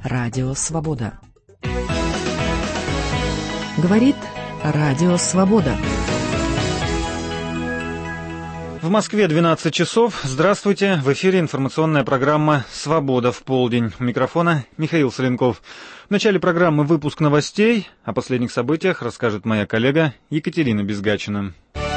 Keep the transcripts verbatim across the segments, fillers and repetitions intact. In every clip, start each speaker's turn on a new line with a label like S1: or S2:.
S1: Радио Свобода. Говорит Радио Свобода.
S2: В Москве двенадцать часов. Здравствуйте. В эфире информационная программа «Свобода в полдень». У микрофона Михаил Соленков. В начале программы выпуск новостей. О последних событиях расскажет моя коллега Екатерина Безгачина.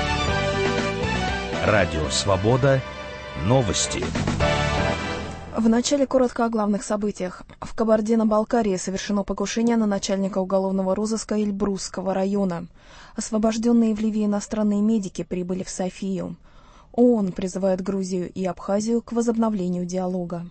S3: Радио «Свобода». Новости.
S4: В начале коротко о главных событиях. В Кабардино-Балкарии совершено покушение на начальника уголовного розыска Эльбрусского района. Освобожденные в Ливии иностранные медики прибыли в Софию. ООН призывает Грузию и Абхазию к возобновлению диалога.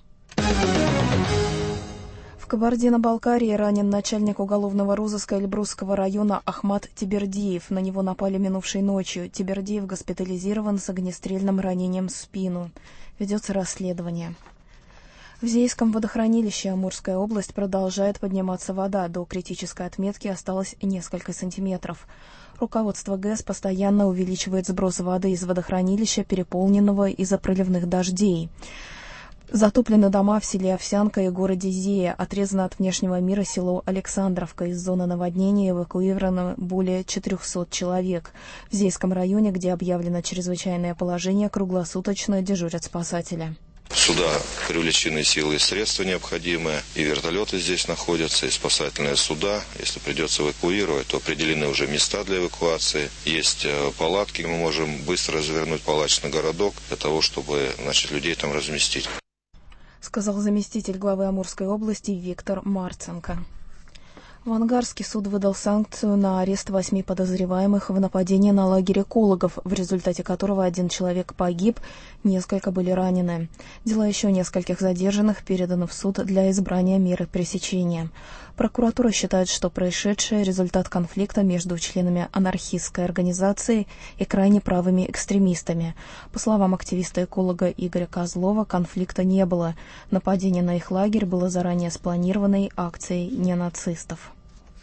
S4: В Кабардино-Балкарии ранен начальник уголовного розыска Эльбрусского района Ахмат Тибердиев. На него напали минувшей ночью. Тибердиев госпитализирован с огнестрельным ранением в спину. Ведется расследование. В Зейском водохранилище Амурская область продолжает подниматься вода. До критической отметки осталось несколько сантиметров. Руководство ГЭС постоянно увеличивает сброс воды из водохранилища, переполненного из-за проливных дождей. Затоплены дома в селе Овсянка и городе Зея. Отрезано от внешнего мира село Александровка. Из зоны наводнения эвакуировано более четырехсот человек. В Зейском районе, где объявлено чрезвычайное положение, круглосуточно дежурят спасатели.
S5: Сюда привлечены силы и средства необходимые, и вертолеты здесь находятся, и спасательные суда. Если придется эвакуировать, то определены уже места для эвакуации. Есть палатки, мы можем быстро развернуть палаточный городок для того, чтобы, значит, людей там разместить. Сказал
S4: заместитель главы Амурской области Виктор Марценко. В Ангарске суд выдал санкцию на арест восьми подозреваемых в нападении на лагерь экологов, в результате которого один человек погиб, несколько были ранены. Дела еще нескольких задержанных переданы в суд для избрания меры пресечения. Прокуратура считает, что происшедшее – результат конфликта между членами анархистской организации и крайне правыми экстремистами. По словам активиста-эколога Игоря Козлова, конфликта не было. Нападение на их лагерь было заранее спланированной акцией ненацистов.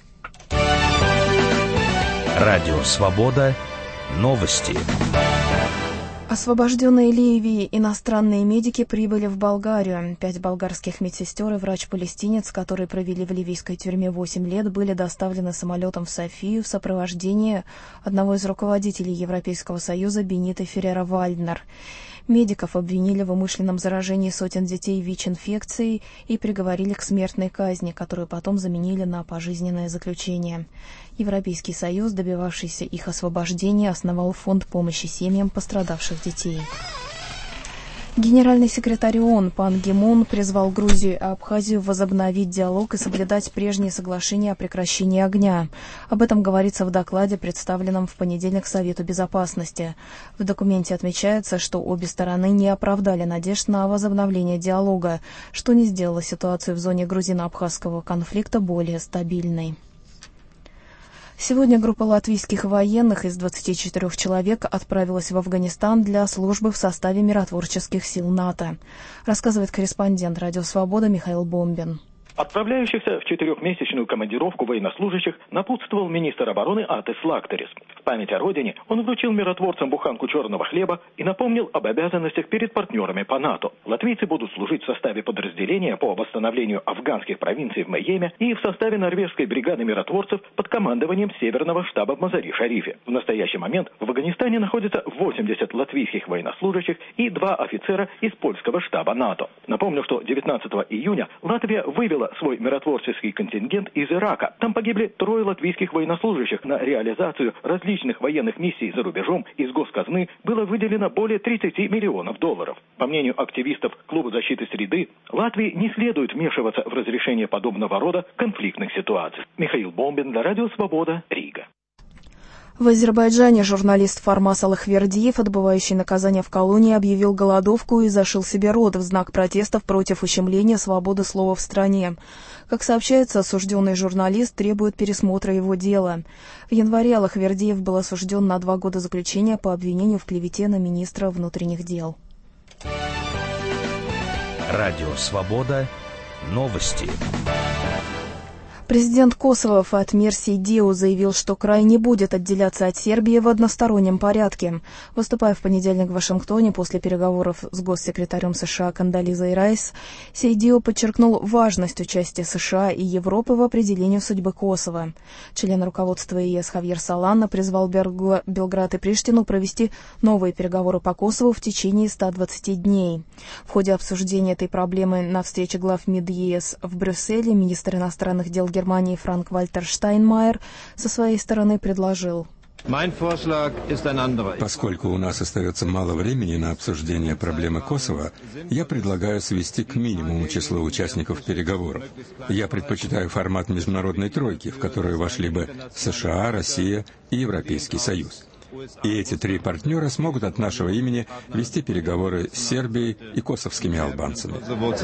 S3: Радио «Свобода». Новости.
S4: Освобожденные Ливии иностранные медики прибыли в Болгарию. Пять болгарских медсестер и врач-палестинец, которые провели в ливийской тюрьме восемь лет, были доставлены самолетом в Софию в сопровождении одного из руководителей Европейского Союза Бениты Феррера-Вальднер. Медиков обвинили в умышленном заражении сотен детей ВИЧ-инфекцией и приговорили к смертной казни, которую потом заменили на пожизненное заключение. Европейский Союз, добивавшийся их освобождения, основал фонд помощи семьям пострадавших детей. Генеральный секретарь ООН Пан Ги Мун призвал Грузию и Абхазию возобновить диалог и соблюдать прежние соглашения о прекращении огня. Об этом говорится в докладе, представленном в понедельник Совету Безопасности. В документе отмечается, что обе стороны не оправдали надежд на возобновление диалога, что не сделало ситуацию в зоне грузино-абхазского конфликта более стабильной. Сегодня группа латвийских военных из двадцати четырёх человек отправилась в Афганистан для службы в составе миротворческих сил НАТО, рассказывает корреспондент «Радио Свобода» Михаил Бомбин.
S6: Отправляющихся в четырехмесячную командировку военнослужащих напутствовал министр обороны Атис Лактерис. В память о родине он вручил миротворцам буханку черного хлеба и напомнил об обязанностях перед партнерами по НАТО. Латвийцы будут служить в составе подразделения по восстановлению афганских провинций в Майеме и в составе норвежской бригады миротворцев под командованием Северного штаба в Мазари-Шарифе. В настоящий момент в Афганистане находится восемьдесят латвийских военнослужащих и два офицера из польского штаба НАТО. Напомню, что девятнадцатого июня Латвия вывела свой миротворческий контингент из Ирака. Там погибли трое латвийских военнослужащих. На реализацию различных военных миссий за рубежом из госказны было выделено более тридцати миллионов долларов. По мнению активистов Клуба защиты среды, Латвии не следует вмешиваться в разрешение подобного рода конфликтных ситуаций. Михаил Бомбин для Радио Свобода, Рига.
S4: В Азербайджане журналист Фармас Алахвердиев, отбывающий наказание в колонии, объявил голодовку и зашил себе рот в знак протестов против ущемления свободы слова в стране. Как сообщается, осужденный журналист требует пересмотра его дела. В январе Алахвердиев был осужден на два года заключения по обвинению в клевете на министра внутренних дел.
S3: Радио «Свобода». Новости.
S4: Президент Косово Фатмир Сейдиу заявил, что край не будет отделяться от Сербии в одностороннем порядке. Выступая в понедельник в Вашингтоне после переговоров с госсекретарем США Кондолизой Райс, Сейдиу подчеркнул важность участия США и Европы в определении судьбы Косово. Член руководства ЕС Хавьер Солана призвал Белград и Приштину провести новые переговоры по Косово в течение ста двадцати дней. В ходе обсуждения этой проблемы на встрече глав МИД ЕС в Брюсселе министр иностранных дел Германии Франк-Вальтер Штайнмайер со своей стороны предложил:
S7: Поскольку у нас остается мало времени на обсуждение проблемы Косово, я предлагаю свести к минимуму число участников переговоров. Я предпочитаю формат международной тройки, в которую вошли бы США, Россия и Европейский Союз. И эти три партнера смогут от нашего имени вести переговоры с Сербией и косовскими албанцами.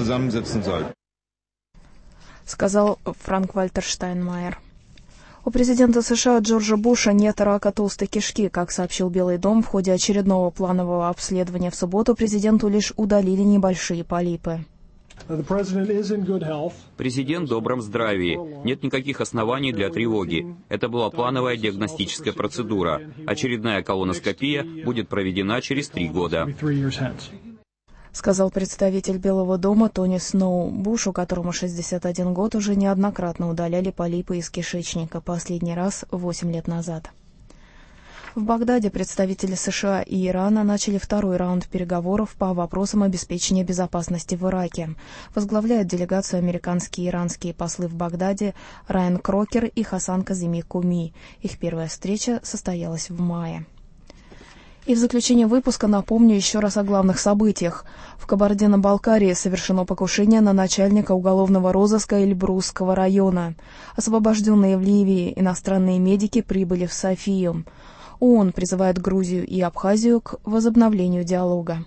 S4: Сказал Франк-Вальтер Штайнмайер. У президента США Джорджа Буша нет рака толстой кишки. Как сообщил Белый дом, в ходе очередного планового обследования в субботу президенту лишь удалили небольшие полипы.
S8: Президент в добром здравии. Нет никаких оснований для тревоги. Это была плановая диагностическая процедура. Очередная колоноскопия будет проведена через три года.
S4: Сказал представитель Белого дома Тони Сноу. Бушу, которому шестьдесят один год, уже неоднократно удаляли полипы из кишечника, последний раз восемь лет назад. В Багдаде представители США и Ирана начали второй раунд переговоров по вопросам обеспечения безопасности в Ираке. Возглавляют делегацию американские и иранские послы в Багдаде Райан Крокер и Хасан Казими Куми. Их первая встреча состоялась в мае. И в заключение выпуска напомню еще раз о главных событиях. В Кабардино-Балкарии совершено покушение на начальника уголовного розыска Эльбрусского района. Освобожденные в Ливии иностранные медики прибыли в Софию. ООН призывает Грузию и Абхазию к возобновлению диалога.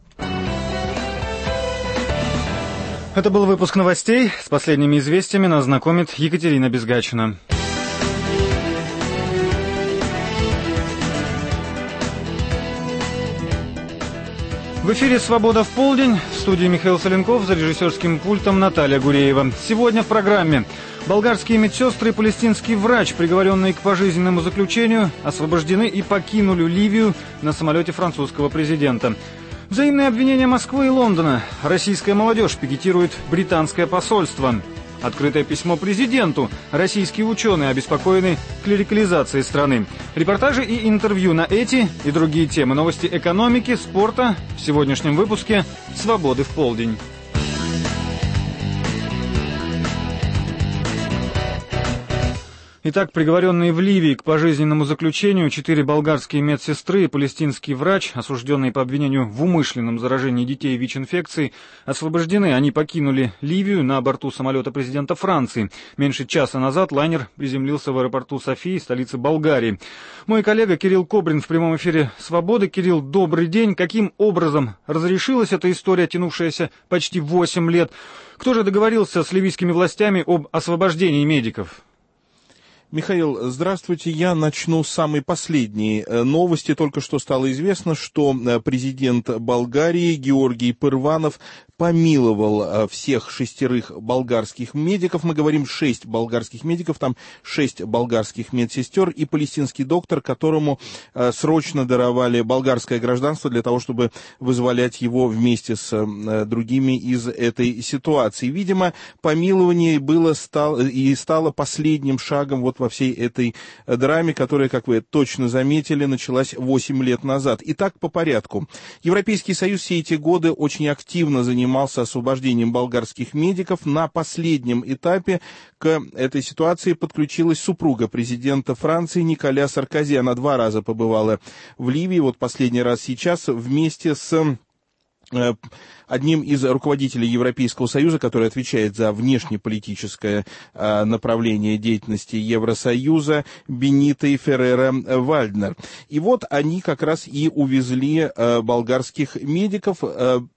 S2: Это был выпуск новостей. С последними известиями нас знакомит Екатерина Безгачина. В эфире «Свобода в полдень». В студии Михаил Соленков, за режиссерским пультом Наталья Гуреева. Сегодня в программе: болгарские медсестры и палестинский врач, приговоренные к пожизненному заключению, освобождены и покинули Ливию на самолете французского президента. Взаимные обвинения Москвы и Лондона. Российская молодежь пикетирует британское посольство. Открытое письмо президенту. Российские ученые обеспокоены клерикализацией страны. Репортажи и интервью на эти и другие темы. Новости экономики, спорта в сегодняшнем выпуске «Свободы в полдень». Итак, приговоренные в Ливии к пожизненному заключению четыре болгарские медсестры и палестинский врач, осужденные по обвинению в умышленном заражении детей ВИЧ-инфекцией, освобождены. Они покинули Ливию на борту самолета президента Франции. Меньше часа назад лайнер приземлился в аэропорту Софии, столице Болгарии. Мой коллега Кирилл Кобрин в прямом эфире «Свободы». Кирилл, добрый день. Каким образом разрешилась эта история, тянувшаяся почти восемь лет? Кто же договорился с ливийскими властями об освобождении медиков?
S9: Михаил, здравствуйте. Я начну с самой последней новости. Только что стало известно, что президент Болгарии Георгий Пырванов помиловал всех шестерых болгарских медиков. Мы говорим шесть болгарских медиков, там шесть болгарских медсестер и палестинский доктор, которому срочно даровали болгарское гражданство для того, чтобы вызволять его вместе с другими из этой ситуации. Видимо, помилование было стало, и стало последним шагом вот во всей этой драме, которая, как вы точно заметили, началась восемь лет назад. Итак, по порядку. Европейский Союз все эти годы очень активно занимался освобождением болгарских медиков. На последнем этапе к этой ситуации подключилась супруга президента Франции Николя Саркози. Она два раза побывала в Ливии, вот последний раз сейчас, вместе с одним из руководителей Европейского Союза, который отвечает за внешнеполитическое э, направление деятельности Евросоюза, Бенитой Феррера Вальднер. И вот они как раз и увезли э, болгарских медиков. Э,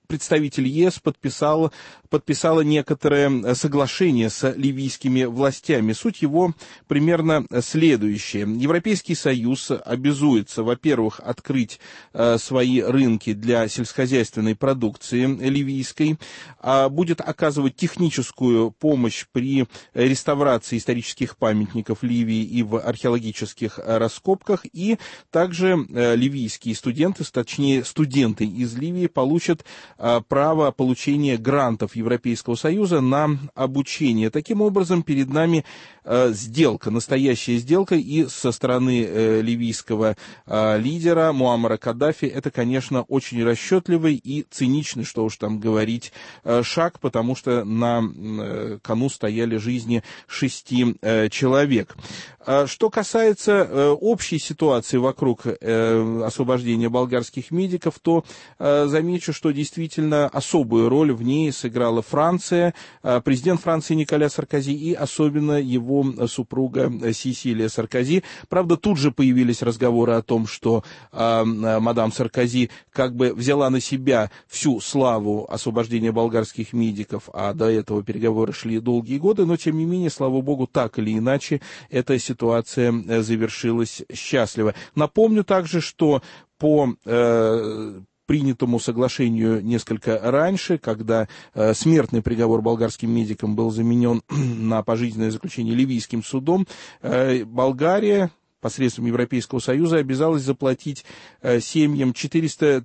S9: представитель ЕС подписал, подписала некоторое соглашение с ливийскими властями. Суть его примерно следующая. Европейский Союз обязуется, во-первых, открыть э, свои рынки для сельскохозяйственной продукции ливийской, а будет оказывать техническую помощь при реставрации исторических памятников Ливии и в археологических раскопках, и также э, ливийские студенты, точнее студенты из Ливии, получат э, право получения грантов Европейского Союза на обучение. Таким образом, перед нами э, сделка, настоящая сделка, и со стороны э, ливийского э, лидера Муаммара Каддафи это, конечно, очень расчетливый и циничный, что уж там говорить, э, шаг, потому что на э, кону стояли жизни шести э, человек. А что касается э, общей ситуации вокруг э, освобождения болгарских медиков, то э, замечу, что действительно особую роль в ней сыграла Франция, э, президент Франции Николя Саркози и особенно его супруга Сесилия Саркози. Правда, тут же появились разговоры о том, что э, мадам Саркози как бы взяла на себя всю славу освобождения болгарских медиков, а до этого переговоры шли долгие годы, но тем не менее, слава богу, так или иначе, эта ситуация завершилась счастливо. Напомню также, что по э, принятому соглашению несколько раньше, когда э, смертный приговор болгарским медикам был заменен на пожизненное заключение ливийским судом, э, Болгария посредством Европейского Союза обязалась заплатить э, семьям четыреста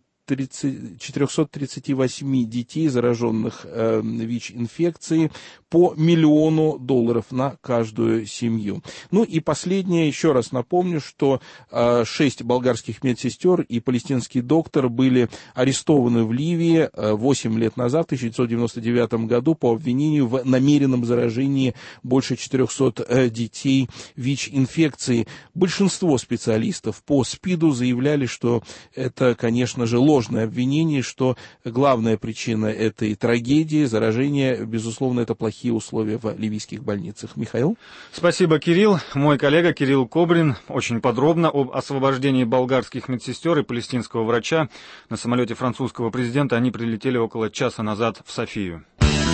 S9: тридцать восемь детей, зараженных э, ВИЧ-инфекцией, по миллиону долларов на каждую семью. Ну и последнее, еще раз напомню, что э, шесть болгарских медсестер и палестинский доктор были арестованы в Ливии э, восемь лет назад, в тысяча девятьсот девяносто девятом году, по обвинению в намеренном заражении больше четырехсот э, детей ВИЧ-инфекцией. Большинство специалистов по СПИДу заявляли, что это, конечно же, ложное обвинение, что главная причина этой трагедии, заражения, безусловно, это плохие условия в ливийских больницах. Михаил?
S2: Спасибо, Кирилл. Мой коллега Кирилл Кобрин очень подробно об освобождении болгарских медсестер и палестинского врача. На самолете французского президента они прилетели около часа назад в Софию.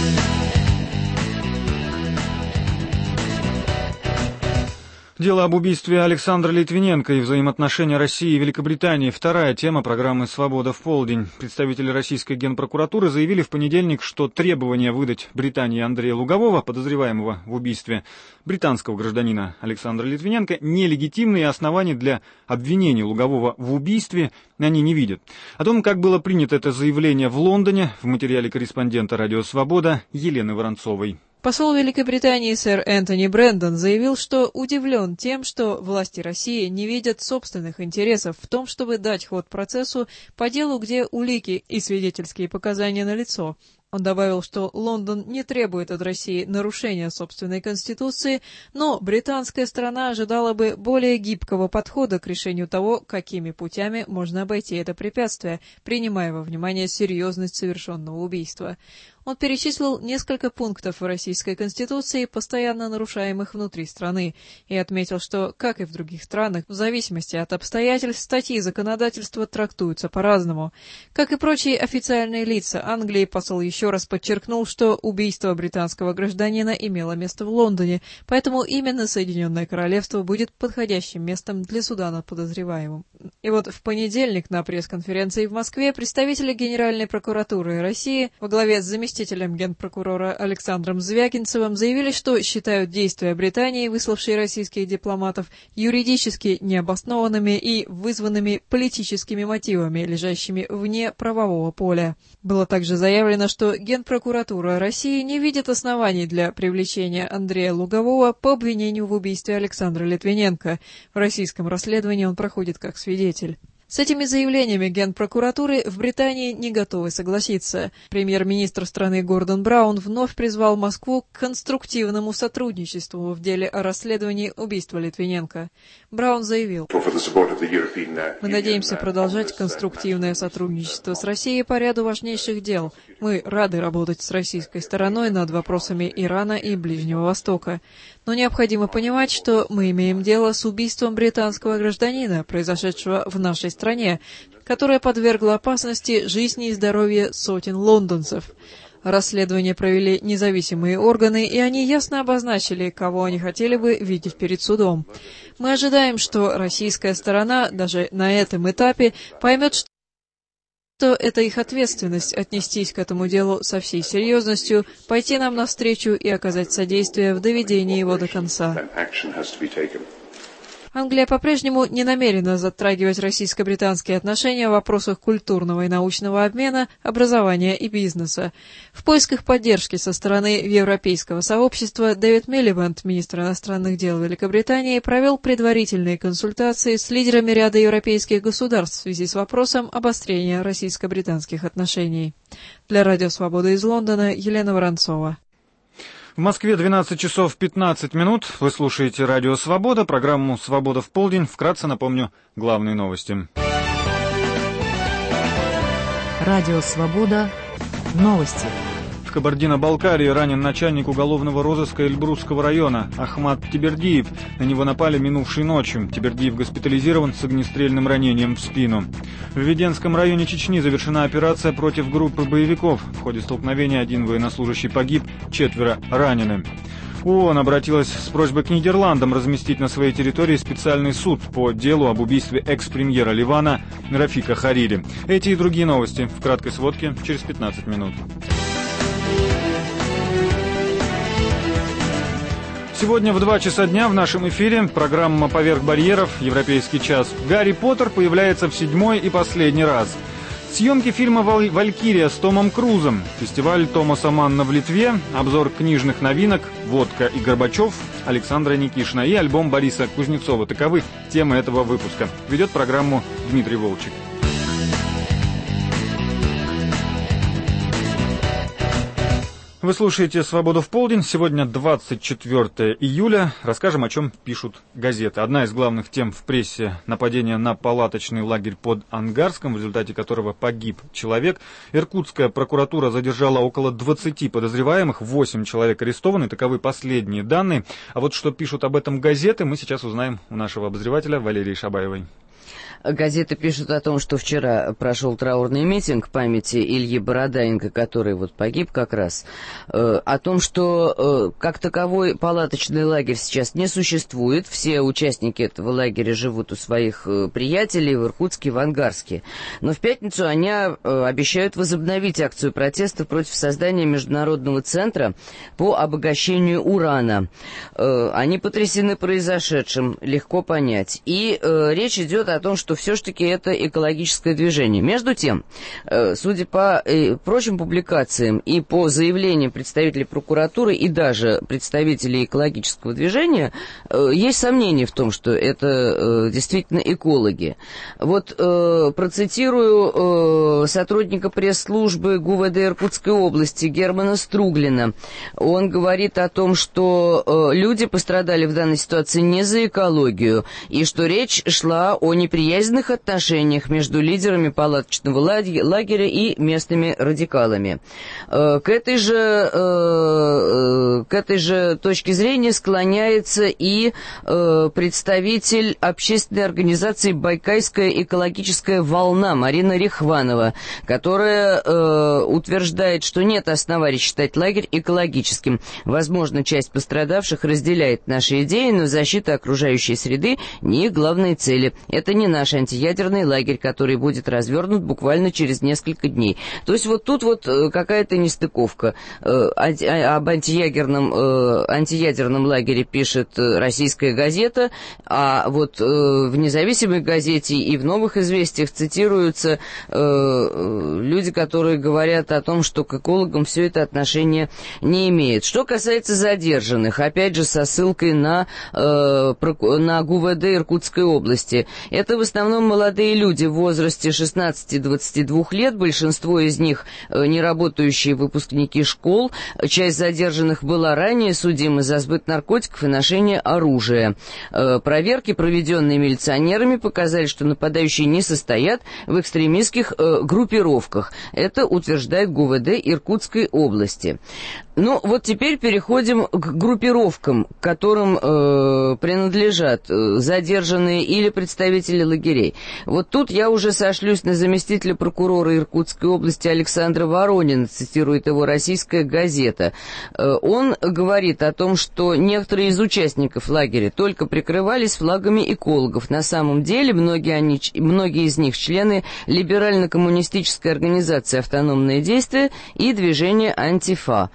S2: Дело об убийстве Александра Литвиненко и взаимоотношения России и Великобритании. Вторая тема программы «Свобода в полдень». Представители российской генпрокуратуры заявили в понедельник, что требование выдать Британии Андрея Лугового, подозреваемого в убийстве британского гражданина Александра Литвиненко, нелегитимные, и оснований для обвинения Лугового в убийстве они не видят. О том, как было принято это заявление в Лондоне, в материале корреспондента «Радио Свобода» Елены Воронцовой.
S10: Посол Великобритании сэр Энтони Брэндон заявил, что удивлен тем, что власти России не видят собственных интересов в том, чтобы дать ход процессу по делу, где улики и свидетельские показания налицо. Он добавил, что Лондон не требует от России нарушения собственной конституции, но британская сторона ожидала бы более гибкого подхода к решению того, какими путями можно обойти это препятствие, принимая во внимание серьезность совершенного убийства. Он перечислил несколько пунктов в Российской Конституции, постоянно нарушаемых внутри страны, и отметил, что, как и в других странах, в зависимости от обстоятельств, статьи законодательства трактуются по-разному. Как и прочие официальные лица Англии, посол еще раз подчеркнул, что убийство британского гражданина имело место в Лондоне, поэтому именно Соединенное Королевство будет подходящим местом для суда над подозреваемым. И вот в понедельник на пресс-конференции в Москве представители Генеральной прокуратуры России во главе с заместителем заместителем генпрокурора Александром Звягинцевым заявили, что считают действия Британии, выславшей российских дипломатов, юридически необоснованными и вызванными политическими мотивами, лежащими вне правового поля. Было также заявлено, что Генпрокуратура России не видит оснований для привлечения Андрея Лугового по обвинению в убийстве Александра Литвиненко. В российском расследовании он проходит как свидетель. С этими заявлениями Генпрокуратуры в Британии не готовы согласиться. Премьер-министр страны Гордон Браун вновь призвал Москву к конструктивному сотрудничеству в деле о расследовании убийства Литвиненко. Браун заявил: «Мы надеемся продолжать конструктивное сотрудничество с Россией по ряду важнейших дел. Мы рады работать с российской стороной над вопросами Ирана и Ближнего Востока. Но необходимо понимать, что мы имеем дело с убийством британского гражданина, произошедшего в нашей стране, которое подвергло опасности жизни и здоровья сотен лондонцев. Расследование провели независимые органы, и они ясно обозначили, кого они хотели бы видеть перед судом. Мы ожидаем, что российская сторона даже на этом этапе поймет, что что это их ответственность отнестись к этому делу со всей серьезностью, пойти нам навстречу и оказать содействие в доведении его до конца. Англия по-прежнему не намерена затрагивать российско-британские отношения в вопросах культурного и научного обмена, образования и бизнеса. В поисках поддержки со стороны европейского сообщества Дэвид Милибанд, министр иностранных дел Великобритании, провел предварительные консультации с лидерами ряда европейских государств в связи с вопросом обострения российско-британских отношений. Для Радио Свобода из Лондона Елена Воронцова.
S2: В Москве двенадцать часов пятнадцать минут. Вы слушаете Радио Свобода, программу «Свобода в полдень». Вкратце напомню главные новости.
S1: Радио Свобода. Новости.
S2: В Кабардино-Балкарии ранен начальник уголовного розыска Эльбрусского района Ахмат Тибердиев. На него напали минувшей ночью. Тибердиев госпитализирован с огнестрельным ранением в спину. В Веденском районе Чечни завершена операция против группы боевиков. В ходе столкновения один военнослужащий погиб, четверо ранены. ООН обратилась с просьбой к Нидерландам разместить на своей территории специальный суд по делу об убийстве экс-премьера Ливана Рафика Харири. Эти и другие новости в краткой сводке через пятнадцать минут. Сегодня в два часа дня в нашем эфире программа «Поверх барьеров. Европейский час». Гарри Поттер появляется в седьмой и последний раз. Съемки фильма «Валькирия» с Томом Крузом. Фестиваль Томаса Манна в Литве. Обзор книжных новинок «Водка и Горбачев» Александра Никишина и альбом Бориса Кузнецова. Таковы темы этого выпуска. Ведет программу Дмитрий Волчек. Вы слушаете «Свободу в полдень». Сегодня двадцать четвёртое июля. Расскажем, о чем пишут газеты. Одна из главных тем в прессе – нападение на палаточный лагерь под Ангарском, в результате которого погиб человек. Иркутская прокуратура задержала около двадцати подозреваемых, восемь человек арестованы. Таковы последние данные. А вот что пишут об этом газеты, мы сейчас узнаем у нашего обозревателя Валерии Шабаевой.
S11: Газеты пишут о том, что вчера прошел траурный митинг памяти Ильи Бородаенко, который вот погиб как раз, э, о том, что э, как таковой палаточный лагерь сейчас не существует. Все участники этого лагеря живут у своих э, приятелей в Иркутске, в Ангарске. Но в пятницу они э, обещают возобновить акцию протеста против создания международного центра по обогащению урана. Э, они потрясены произошедшим, легко понять. И э, речь идет о том, что все-таки это экологическое движение. Между тем, судя по прочим публикациям и по заявлениям представителей прокуратуры и даже представителей экологического движения, есть сомнения в том, что это действительно экологи. Вот процитирую сотрудника пресс-службы ГУВД Иркутской области Германа Струглина. Он говорит о том, что люди пострадали в данной ситуации не за экологию, и что речь шла о неприятии отношениях между лидерами палаточного лагеря и местными радикалами. К этой же, к этой же точке зрения склоняется и представитель общественной организации «Байкальская экологическая волна» Марина Рихванова, которая утверждает, что нет оснований считать лагерь экологическим. Возможно, часть пострадавших разделяет наши идеи, но защита окружающей среды не их главные цели. Это не наш антиядерный лагерь, который будет развернут буквально через несколько дней. То есть вот тут вот какая-то нестыковка. Об антиядерном, антиядерном лагере пишет российская газета, а вот в независимой газете и в «Новых известиях» цитируются люди, которые говорят о том, что к экологам все это отношение не имеет. Что касается задержанных, опять же со ссылкой на, на ГУВД Иркутской области, это в основном молодые люди в возрасте шестнадцати-двадцати двух лет, большинство из них не работающие выпускники школ. Часть задержанных была ранее судима за сбыт наркотиков и ношение оружия. Проверки, проведенные милиционерами, показали, что нападающие не состоят в экстремистских группировках. Это утверждает ГУВД Иркутской области. Ну, вот теперь переходим к группировкам, которым э, принадлежат э, задержанные или представители лагерей. Вот тут я уже сошлюсь на заместителя прокурора Иркутской области Александра Воронина, цитирует его «Российская газета». Э, он говорит о том, что некоторые из участников лагеря только прикрывались флагами экологов. На самом деле многие, они, многие из них члены либерально-коммунистической организации «Автономное действие» и движения «Антифа»,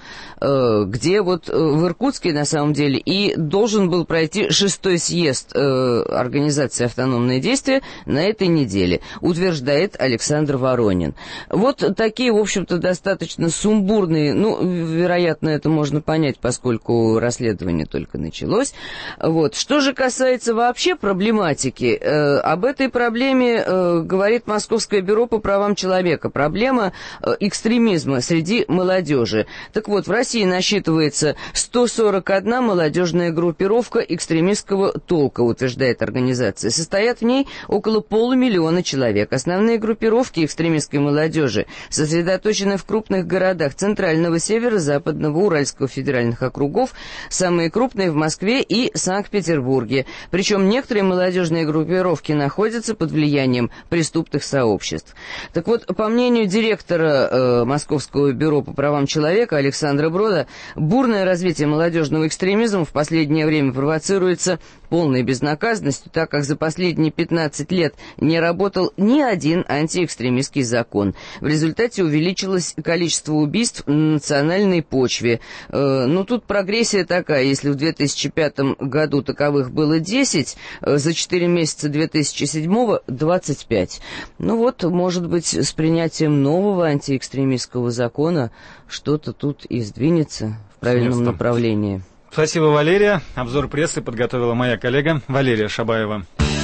S11: где вот в Иркутске, на самом деле, и должен был пройти шестой съезд э, организации «Автономное действие» на этой неделе, утверждает Александр Воронин. Вот такие, в общем-то, достаточно сумбурные, ну, вероятно, это можно понять, поскольку расследование только началось. Вот. Что же касается вообще проблематики, э, об этой проблеме э, говорит Московское бюро по правам человека. Проблема э, экстремизма среди молодежи. Так вот, в России насчитывается сто сорок одна молодежная группировка экстремистского толка, утверждает организация. Состоят в ней около полумиллиона человек. Основные группировки экстремистской молодежи сосредоточены в крупных городах Центрального, Северо-Западного, Уральского федеральных округов, самые крупные в Москве и Санкт-Петербурге. Причем некоторые молодежные группировки находятся под влиянием преступных сообществ. Так вот, по мнению директора э, Московского бюро по правам человека Александра Брода, бурное развитие молодежного экстремизма в последнее время провоцируется полной безнаказанностью, так как за последние пятнадцать лет не работал ни один антиэкстремистский закон. В результате увеличилось количество убийств на национальной почве. Э, ну, тут прогрессия такая. Если в две тысячи пятом году таковых было десять, э, за четыре месяца две тысячи седьмого двадцать пять. Ну вот, может быть, с принятием нового антиэкстремистского закона что-то тут и сдвинется в правильном направлении.
S2: Спасибо, Валерия. Обзор прессы подготовила моя коллега Валерия Шабаева.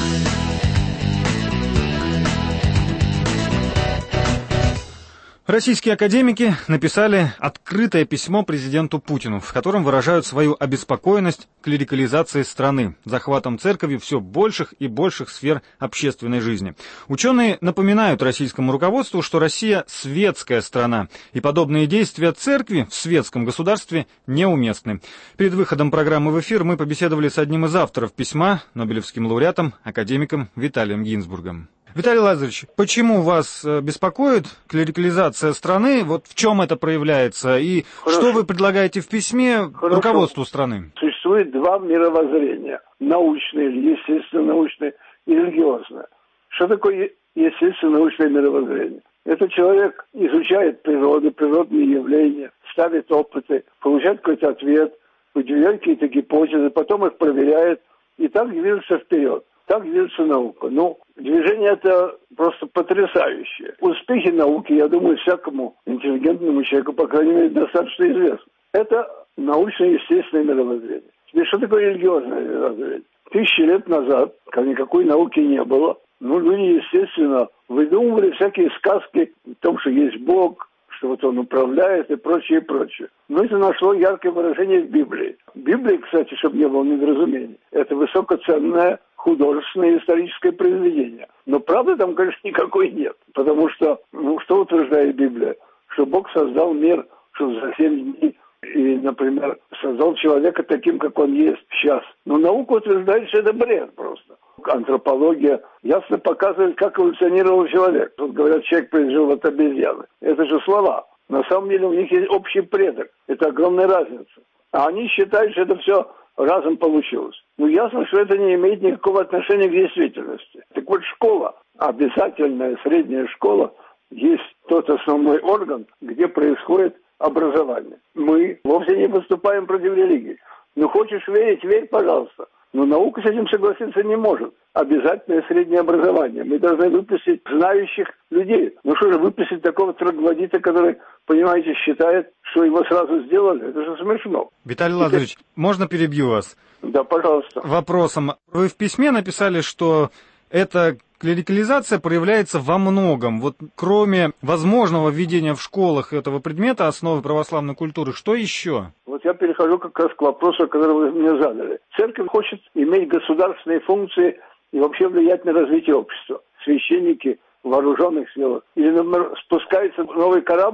S2: Российские академики написали открытое письмо президенту Путину, в котором выражают свою обеспокоенность клерикализацией страны, захватом церковью все больших и больших сфер общественной жизни. Ученые напоминают российскому руководству, что Россия светская страна, и подобные действия церкви в светском государстве неуместны. Перед выходом программы в эфир мы побеседовали с одним из авторов письма, нобелевским лауреатом, академиком Виталием Гинзбургом. Виталий Лазаревич, почему вас беспокоит клерикализация страны? Вот в чем это проявляется? И Хорошо. Что вы предлагаете в письме Хорошо. Руководству страны?
S12: Существует два мировоззрения. Научное, естественно-научное и религиозное. Что такое естественно-научное мировоззрение? Это человек изучает природу, природные явления, ставит опыты, получает какой-то ответ, выдвигает какие-то гипотезы, потом их проверяет, и так движется вперед. Так движется наука. Ну, движение это просто потрясающее. Успехи науки, я думаю, всякому интеллигентному человеку, по крайней мере, достаточно известны. Это научно-естественное мировоззрение. Теперь, что такое религиозное мировоззрение? Тысячи лет назад, когда никакой науки не было, ну, люди, естественно, выдумывали всякие сказки о том, что есть Бог, что вот он управляет и прочее, и прочее. Но это нашло яркое выражение в Библии. Библия, кстати, чтобы не было недоразумений, это высокоценное художественное историческое произведение. Но правды там, конечно, никакой нет. Потому что, ну, что утверждает Библия? Что Бог создал мир, что за семь дней, и, например, создал человека таким, как он есть сейчас. Но наука утверждает, что это бред просто. Антропология ясно показывает, как эволюционировал человек. Тут говорят, человек произошел от обезьяны. Это же слова. На самом деле у них есть общий предок. Это огромная разница. А они считают, что это все разом получилось. Ну, ясно, что это не имеет никакого отношения к действительности. Так вот, школа, обязательная средняя школа, есть тот основной орган, где происходит образование. Мы вовсе не выступаем против религии. Ну, хочешь верить, верь, пожалуйста. Но наука с этим согласиться не может. Обязательное среднее образование. Мы должны выпустить знающих людей. Ну что же, выпустить такого троглодита, который, понимаете, считает, что его сразу сделали? Это же смешно.
S2: Виталий Лазаревич, Теперь... можно перебью вас?
S12: Да, пожалуйста.
S2: Вопросом. Вы в письме написали, что эта клерикализация проявляется во многом. Вот кроме возможного введения в школах этого предмета основы православной культуры, что еще?
S12: Вот я перехожу как раз к вопросу, который вы мне задали. Церковь хочет иметь государственные функции и вообще влиять на развитие общества. Священники в вооруженных силах. Или, например, спускается новый корабль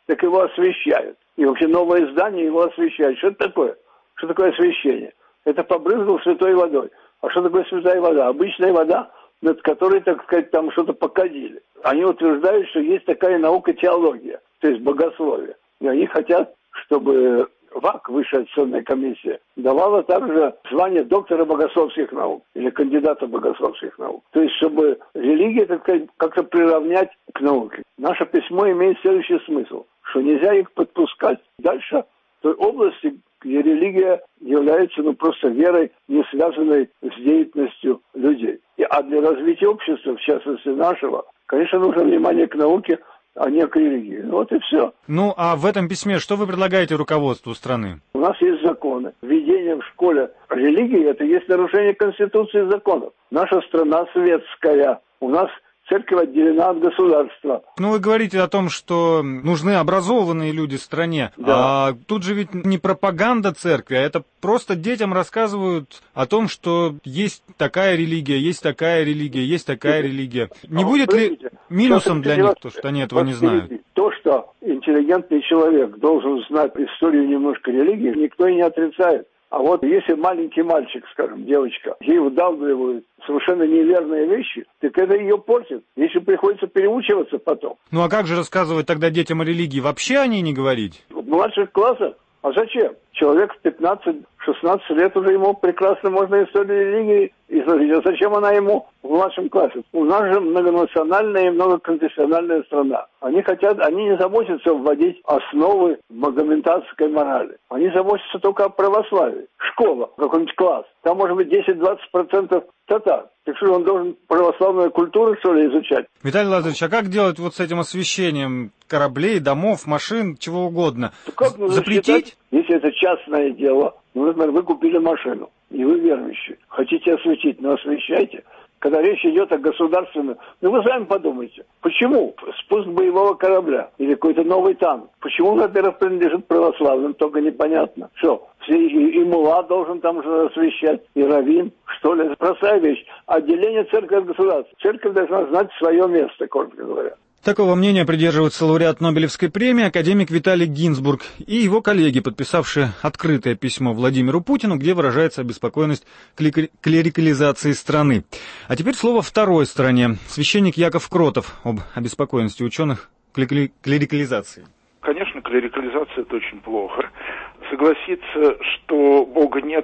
S12: так его освещают. И вообще новое здание его освещают. Что это такое? Что такое освещение? Это побрызгал святой водой. А что такое святая вода? Обычная вода, над которой, так сказать, там что-то покадили. Они утверждают, что есть такая наука теология, то есть богословие. И они хотят, чтобы ВАК, Высшая аттестационная комиссия, давала также звание доктора богословских наук или кандидата богословских наук. То есть, чтобы религия, так сказать, как-то приравнять к науке. Наше письмо имеет следующий смысл, что нельзя их подпускать дальше в той области, где религия является ну, просто верой, не связанной с деятельностью людей. И, а для развития общества, в частности нашего, конечно, нужно внимание к науке, а не к религии. Вот и все.
S2: Ну, а в этом письме что вы предлагаете руководству страны?
S12: У нас есть законы. Введение в школе религии – это есть нарушение Конституции и законов. Наша страна светская. У нас церковь отделена от государства.
S2: Ну, вы говорите о том, что нужны образованные люди в стране. Да. А тут же ведь не пропаганда церкви, а это просто детям рассказывают о том, что есть такая религия, есть такая религия, есть такая религия. Не а будет ли минусом для них то, что они этого не знают?
S12: То, что интеллигентный человек должен знать историю немножко религии, никто и не отрицает. А вот если маленький мальчик, скажем, девочка, ей вдалбливают совершенно неверные вещи, так это ее портит. Если приходится переучиваться потом.
S2: Ну а как же рассказывать тогда детям о религии? Вообще о ней не говорить?
S12: В младших классах? А зачем? Человек в пятнадцать-шестнадцать лет уже ему прекрасно можно историю религии изложить. А зачем она ему в младшем классе? У нас же многонациональная и многоконфессиональная страна. Они хотят, они не заботятся вводить основы магометанской морали. Они заботятся только о православии. Школа, какой-нибудь класс. Там может быть десять-двадцать процентов татар. Так что он должен православную культуру, что ли, изучать?
S2: Виталий Лазаревич, а как делать вот с этим освещением кораблей, домов, машин, чего угодно?
S12: Как
S2: запретить?
S12: Считать, если это частное дело, ну, например, вы купили машину, и вы верующие, хотите осветить, но освещайте. Когда речь идет о государственном... Ну, вы сами подумайте, почему спуск боевого корабля или какой-то новый танк, почему, во-первых, принадлежит православным, только непонятно. Что, все, и, и мулла должен там же освещать, и раввин, что ли? Простая вещь. Отделение церкви от государства. Церковь должна знать свое место, коротко говоря.
S2: Такого мнения придерживается лауреат Нобелевской премии, академик Виталий Гинзбург и его коллеги, подписавшие открытое письмо Владимиру Путину, где выражается обеспокоенность клерикализации страны. А теперь слово второй стороне. Священник Яков Кротов об обеспокоенности ученых клерикализации.
S13: Конечно, клерикализация – это очень плохо. Согласиться, что Бога нет,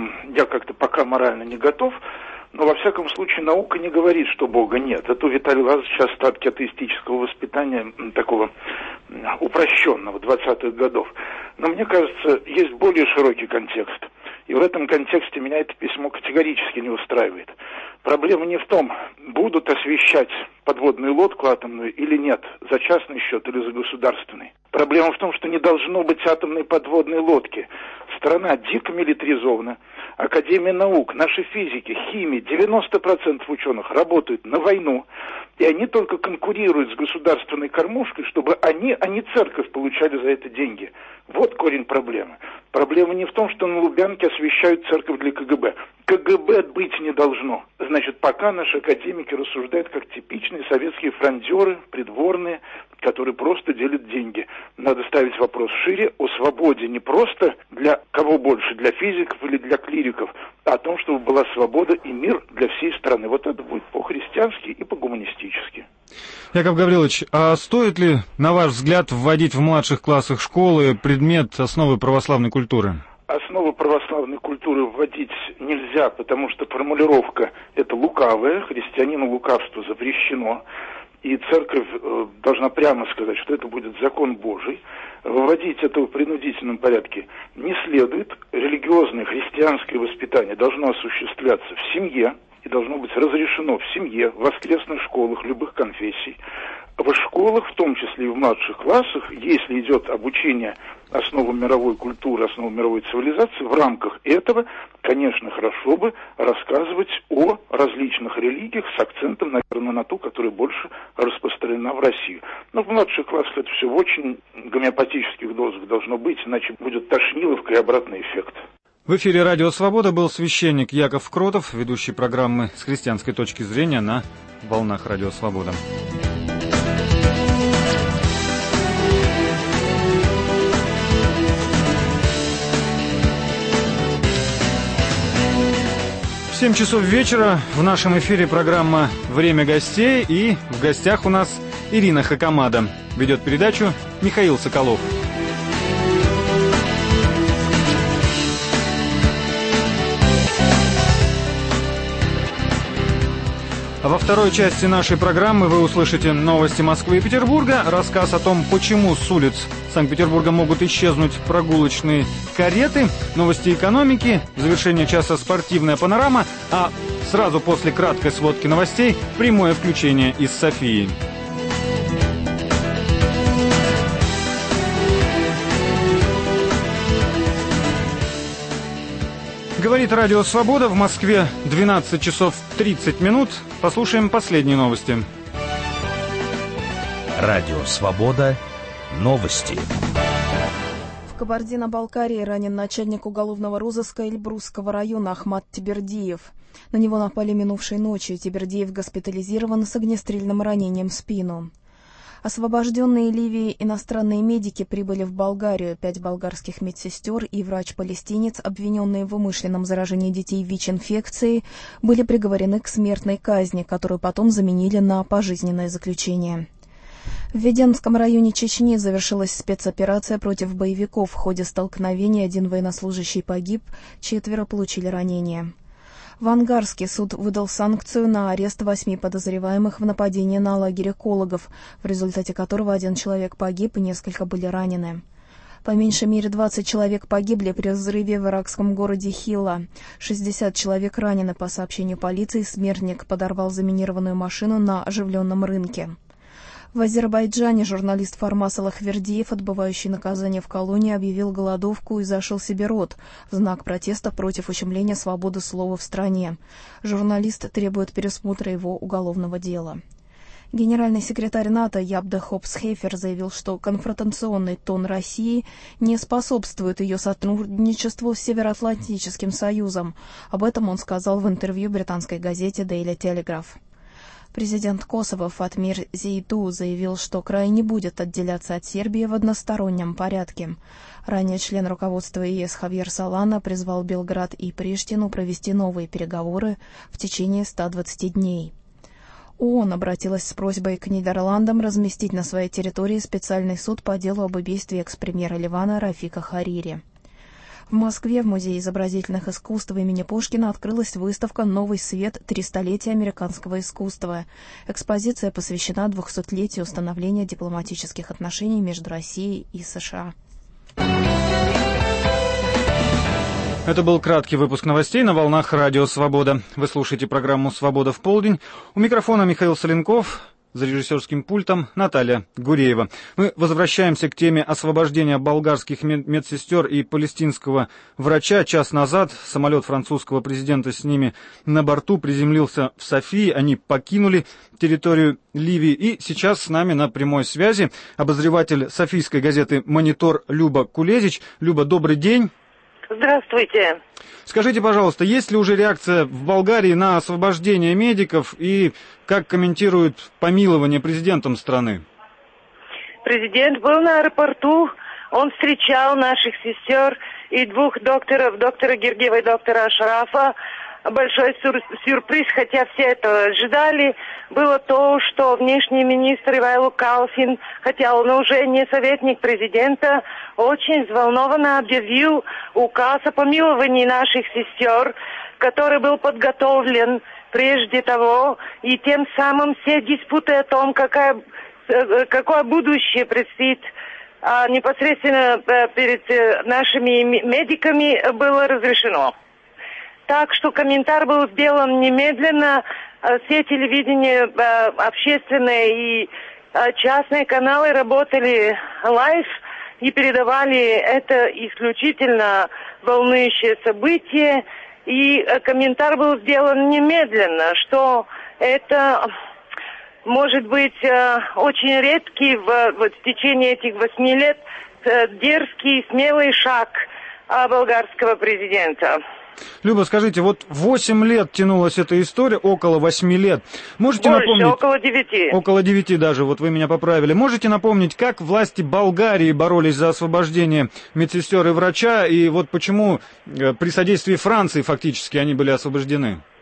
S13: я как-то пока морально не готов. Но, во всяком случае, наука не говорит, что Бога нет. Это у Виталия Лазаревича остатки атеистического воспитания, такого упрощенного, двадцатых годов. Но мне кажется, есть более широкий контекст. И в этом контексте меня это письмо категорически не устраивает. Проблема не в том, будут освещать подводную лодку атомную или нет, за частный счет или за государственный. Проблема в том, что не должно быть атомной подводной лодки. Страна дико милитаризована. Академия наук, наши физики, химии, девяносто процентов ученых работают на войну. И они только конкурируют с государственной кормушкой, чтобы они, а не церковь, получали за это деньги. Вот корень проблемы. Проблема не в том, что на Лубянке освещают церковь для ка гэ бэ. ка гэ бэ быть не должно. Значит, пока наши академики рассуждают как типичные советские фрондеры, придворные, которые просто делят деньги. Надо ставить вопрос шире о свободе не просто для кого больше, для физиков или для клириков, а о том, чтобы была свобода и мир для всей страны. Вот это будет по-христиански и по-гуманистически.
S2: Яков Гаврилович, а стоит ли, на ваш взгляд, вводить в младших классах школы предмет основы православной культуры?
S13: Основы православной культуры вводить нельзя, потому что формулировка это лукавая, христианину лукавство запрещено. И церковь э, должна прямо сказать, что это будет закон Божий. Выводить это в принудительном порядке не следует. Религиозное христианское воспитание должно осуществляться в семье и должно быть разрешено в семье, в воскресных школах любых конфессий. В школах, в том числе и в младших классах, если идет обучение основам мировой культуры, основам мировой цивилизации, в рамках этого, конечно, хорошо бы рассказывать о различных религиях с акцентом, наверное, на ту, которая больше распространена в России. Но в младших классах это все в очень гомеопатических дозах должно быть, иначе будет тошниловка и обратный эффект.
S2: В эфире «Радио Свобода» был священник Яков Кротов, ведущий программы «С христианской точки зрения» на волнах «Радио Свобода». семь часов вечера. В нашем эфире программа «Время гостей». И в гостях у нас Ирина Хакамада. Ведет передачу Михаил Соколов. Во второй части нашей программы вы услышите новости Москвы и Петербурга, рассказ о том, почему с улиц Санкт-Петербурга могут исчезнуть прогулочные кареты, новости экономики, завершение часа спортивная панорама, а сразу после краткой сводки новостей прямое включение из Софии. Говорит Радио Свобода. В Москве двенадцать часов тридцать минут. Послушаем последние новости.
S3: Радио Свобода. Новости.
S4: В Кабардино-Балкарии ранен начальник уголовного розыска Эльбрусского района Ахмат Тибердиев. На него напали минувшей ночью. Тибердиев госпитализирован с огнестрельным ранением в спину. Освобожденные Ливией иностранные медики прибыли в Болгарию. Пять болгарских медсестер и врач-палестинец, обвиненные в умышленном заражении детей ВИЧ-инфекцией, были приговорены к смертной казни, которую потом заменили на пожизненное заключение. В Веденском районе Чечни завершилась спецоперация против боевиков. В ходе столкновения один военнослужащий погиб, четверо получили ранения. В Ангарске суд выдал санкцию на арест восьми подозреваемых в нападении на лагерь экологов, в результате которого один человек погиб и несколько были ранены. По меньшей мере двадцать человек погибли при взрыве в иракском городе Хилла. шестьдесят человек ранены. По сообщению полиции, смертник подорвал заминированную машину на оживленном рынке. В Азербайджане журналист Фармас Аллахвердиев, отбывающий наказание в колонии, объявил голодовку и зашил себе рот в знак протеста против ущемления свободы слова в стране. Журналист требует пересмотра его уголовного дела. Генеральный секретарь НАТО Ябде Хопс-Хейфер заявил, что конфронтационный тон России не способствует ее сотрудничеству с Североатлантическим Союзом. Об этом он сказал в интервью британской газете Daily Telegraph. Президент Косово Фатмир Зейду заявил, что край не будет отделяться от Сербии в одностороннем порядке. Ранее член руководства ЕС Хавьер Солана призвал Белград и Приштину провести новые переговоры в течение ста двадцати дней. ООН обратилась с просьбой к Нидерландам разместить на своей территории специальный суд по делу об убийстве экс-премьера Ливана Рафика Харири. В Москве в Музее изобразительных искусств имени Пушкина открылась выставка «Новый свет. Три столетия американского искусства». Экспозиция посвящена двухсотлетию установления дипломатических отношений между Россией и США.
S2: Это был краткий выпуск новостей на волнах Радио Свобода. Вы слушаете программу «Свобода в полдень». У микрофона Михаил Соленков. За режиссерским пультом Наталья Гуреева. Мы возвращаемся к теме освобождения болгарских медсестер и палестинского врача. Час назад самолет французского президента с ними на борту приземлился в Софии. Они покинули территорию Ливии. И сейчас с нами на прямой связи обозреватель софийской газеты «Монитор» Люба Кулезич. Люба, добрый день.
S14: Здравствуйте.
S2: Скажите, пожалуйста, есть ли уже реакция в Болгарии на освобождение медиков и как комментируют помилование президентом страны?
S14: Президент был на аэропорту, он встречал наших сестер и двух докторов, доктора Гергиева и доктора Ашрафа. Большой сюр- сюрприз, хотя все это ожидали, было то, что внешний министр Ивайло Калфин, хотя он уже не советник президента, очень взволнованно объявил указ о помиловании наших сестер, который был подготовлен прежде того, и тем самым все диспуты о том, какая, какое будущее предстоит а, непосредственно перед нашими медиками, было разрешено. Так что комментарий был сделан немедленно. Все телевидения, общественные и частные каналы работали лайв и передавали это исключительно волнующее событие. И комментарий был сделан немедленно, что это может быть очень редкий в, в течение этих восьми лет дерзкий, смелый шаг болгарского президента.
S2: Люба, скажите, вот восемь лет тянулась эта история, около восьми лет. Можете
S14: Больше,
S2: напомнить?
S14: около девяти.
S2: Около девяти даже, вот вы меня поправили. Можете напомнить, как власти Болгарии боролись за освобождение медсестер и врача, и вот почему при содействии Франции фактически они были освобождены?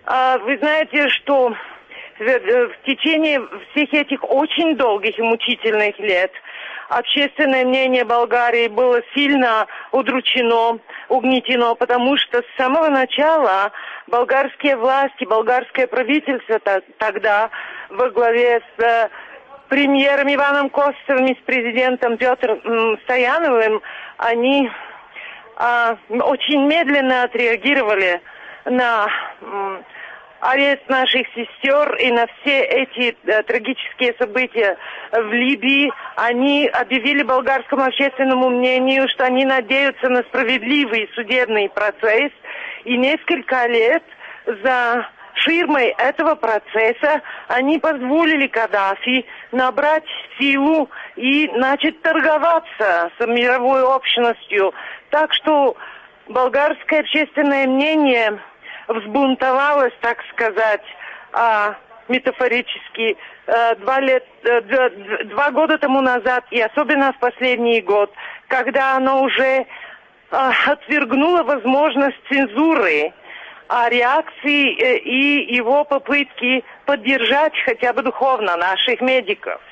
S14: Вы знаете, что в течение всех этих очень долгих и мучительных лет общественное мнение Болгарии было сильно удручено, угнетено, потому что с самого начала болгарские власти, болгарское правительство тогда во главе с премьером Иваном Костовым и с президентом Петром Стояновым, они а, очень медленно отреагировали на м, арест наших сестер и на все эти а, трагические события в Либии. Они объявили болгарскому общественному мнению, что они надеются на справедливый судебный процесс, и несколько лет за ширмой этого процесса они позволили Каддафи набрать силу и начать торговаться с мировой общностью. Так что болгарское общественное мнение взбунтовалось, так сказать, а, метафорически, а, два, лет, а, два, два года тому назад, и особенно в последний год, когда оно уже а, отвергнуло возможность цензуры, а реакции э, и его попытки поддержать хотя бы духовно наших медиков.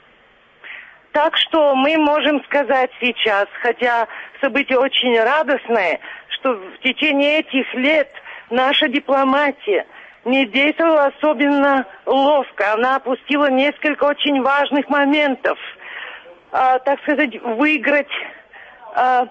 S14: Так что мы можем сказать сейчас, хотя события очень радостные, что в течение этих лет наша дипломатия не действовала особенно ловко. Она опустила несколько очень важных моментов. А, так сказать, выиграть а,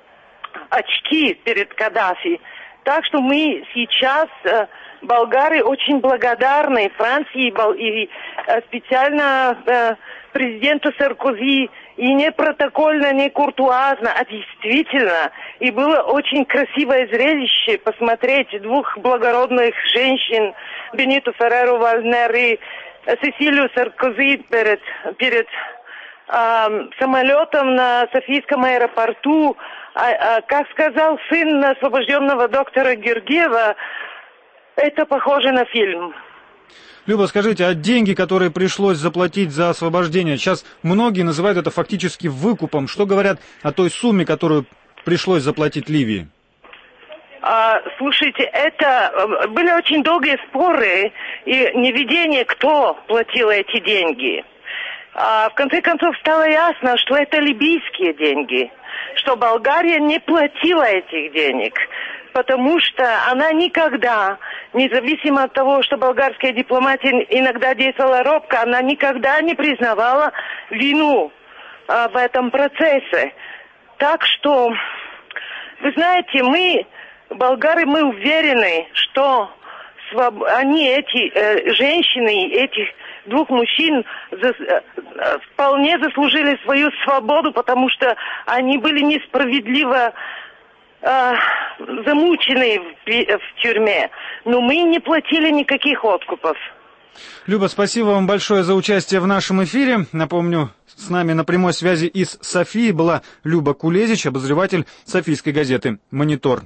S14: очки перед Каддафи. Так что мы сейчас, э, болгары, очень благодарны Франции и, и э, специально э, президенту Саркози, и не протокольно, не куртуазно, а действительно. И было очень красивое зрелище посмотреть двух благородных женщин, Бениту Ферреру Вальнер и Сесилию Саркози перед, перед э, самолетом на Софийском аэропорту. А, а, как сказал сын освобожденного доктора Гергиева, это похоже на фильм.
S2: Люба, скажите, а деньги, которые пришлось заплатить за освобождение, сейчас многие называют это фактически выкупом. Что говорят о той сумме, которую пришлось заплатить Ливии?
S14: А, слушайте, это были очень долгие споры и неведение, кто платил эти деньги. А, в конце концов стало ясно, что это либийские деньги, что Болгария не платила этих денег, потому что она никогда, независимо от того, что болгарская дипломатия иногда действовала робко, она никогда не признавала вину а, в этом процессе. Так что, вы знаете, мы, болгары, мы уверены, что своб... они, эти э, женщины, этих двух мужчин за, вполне заслужили свою свободу, потому что они были несправедливо э, замучены в, в тюрьме. Но мы не платили никаких откупов.
S2: Люба, спасибо вам большое за участие в нашем эфире. Напомню, с нами на прямой связи из Софии была Люба Кулезич, обозреватель софийской газеты «Монитор».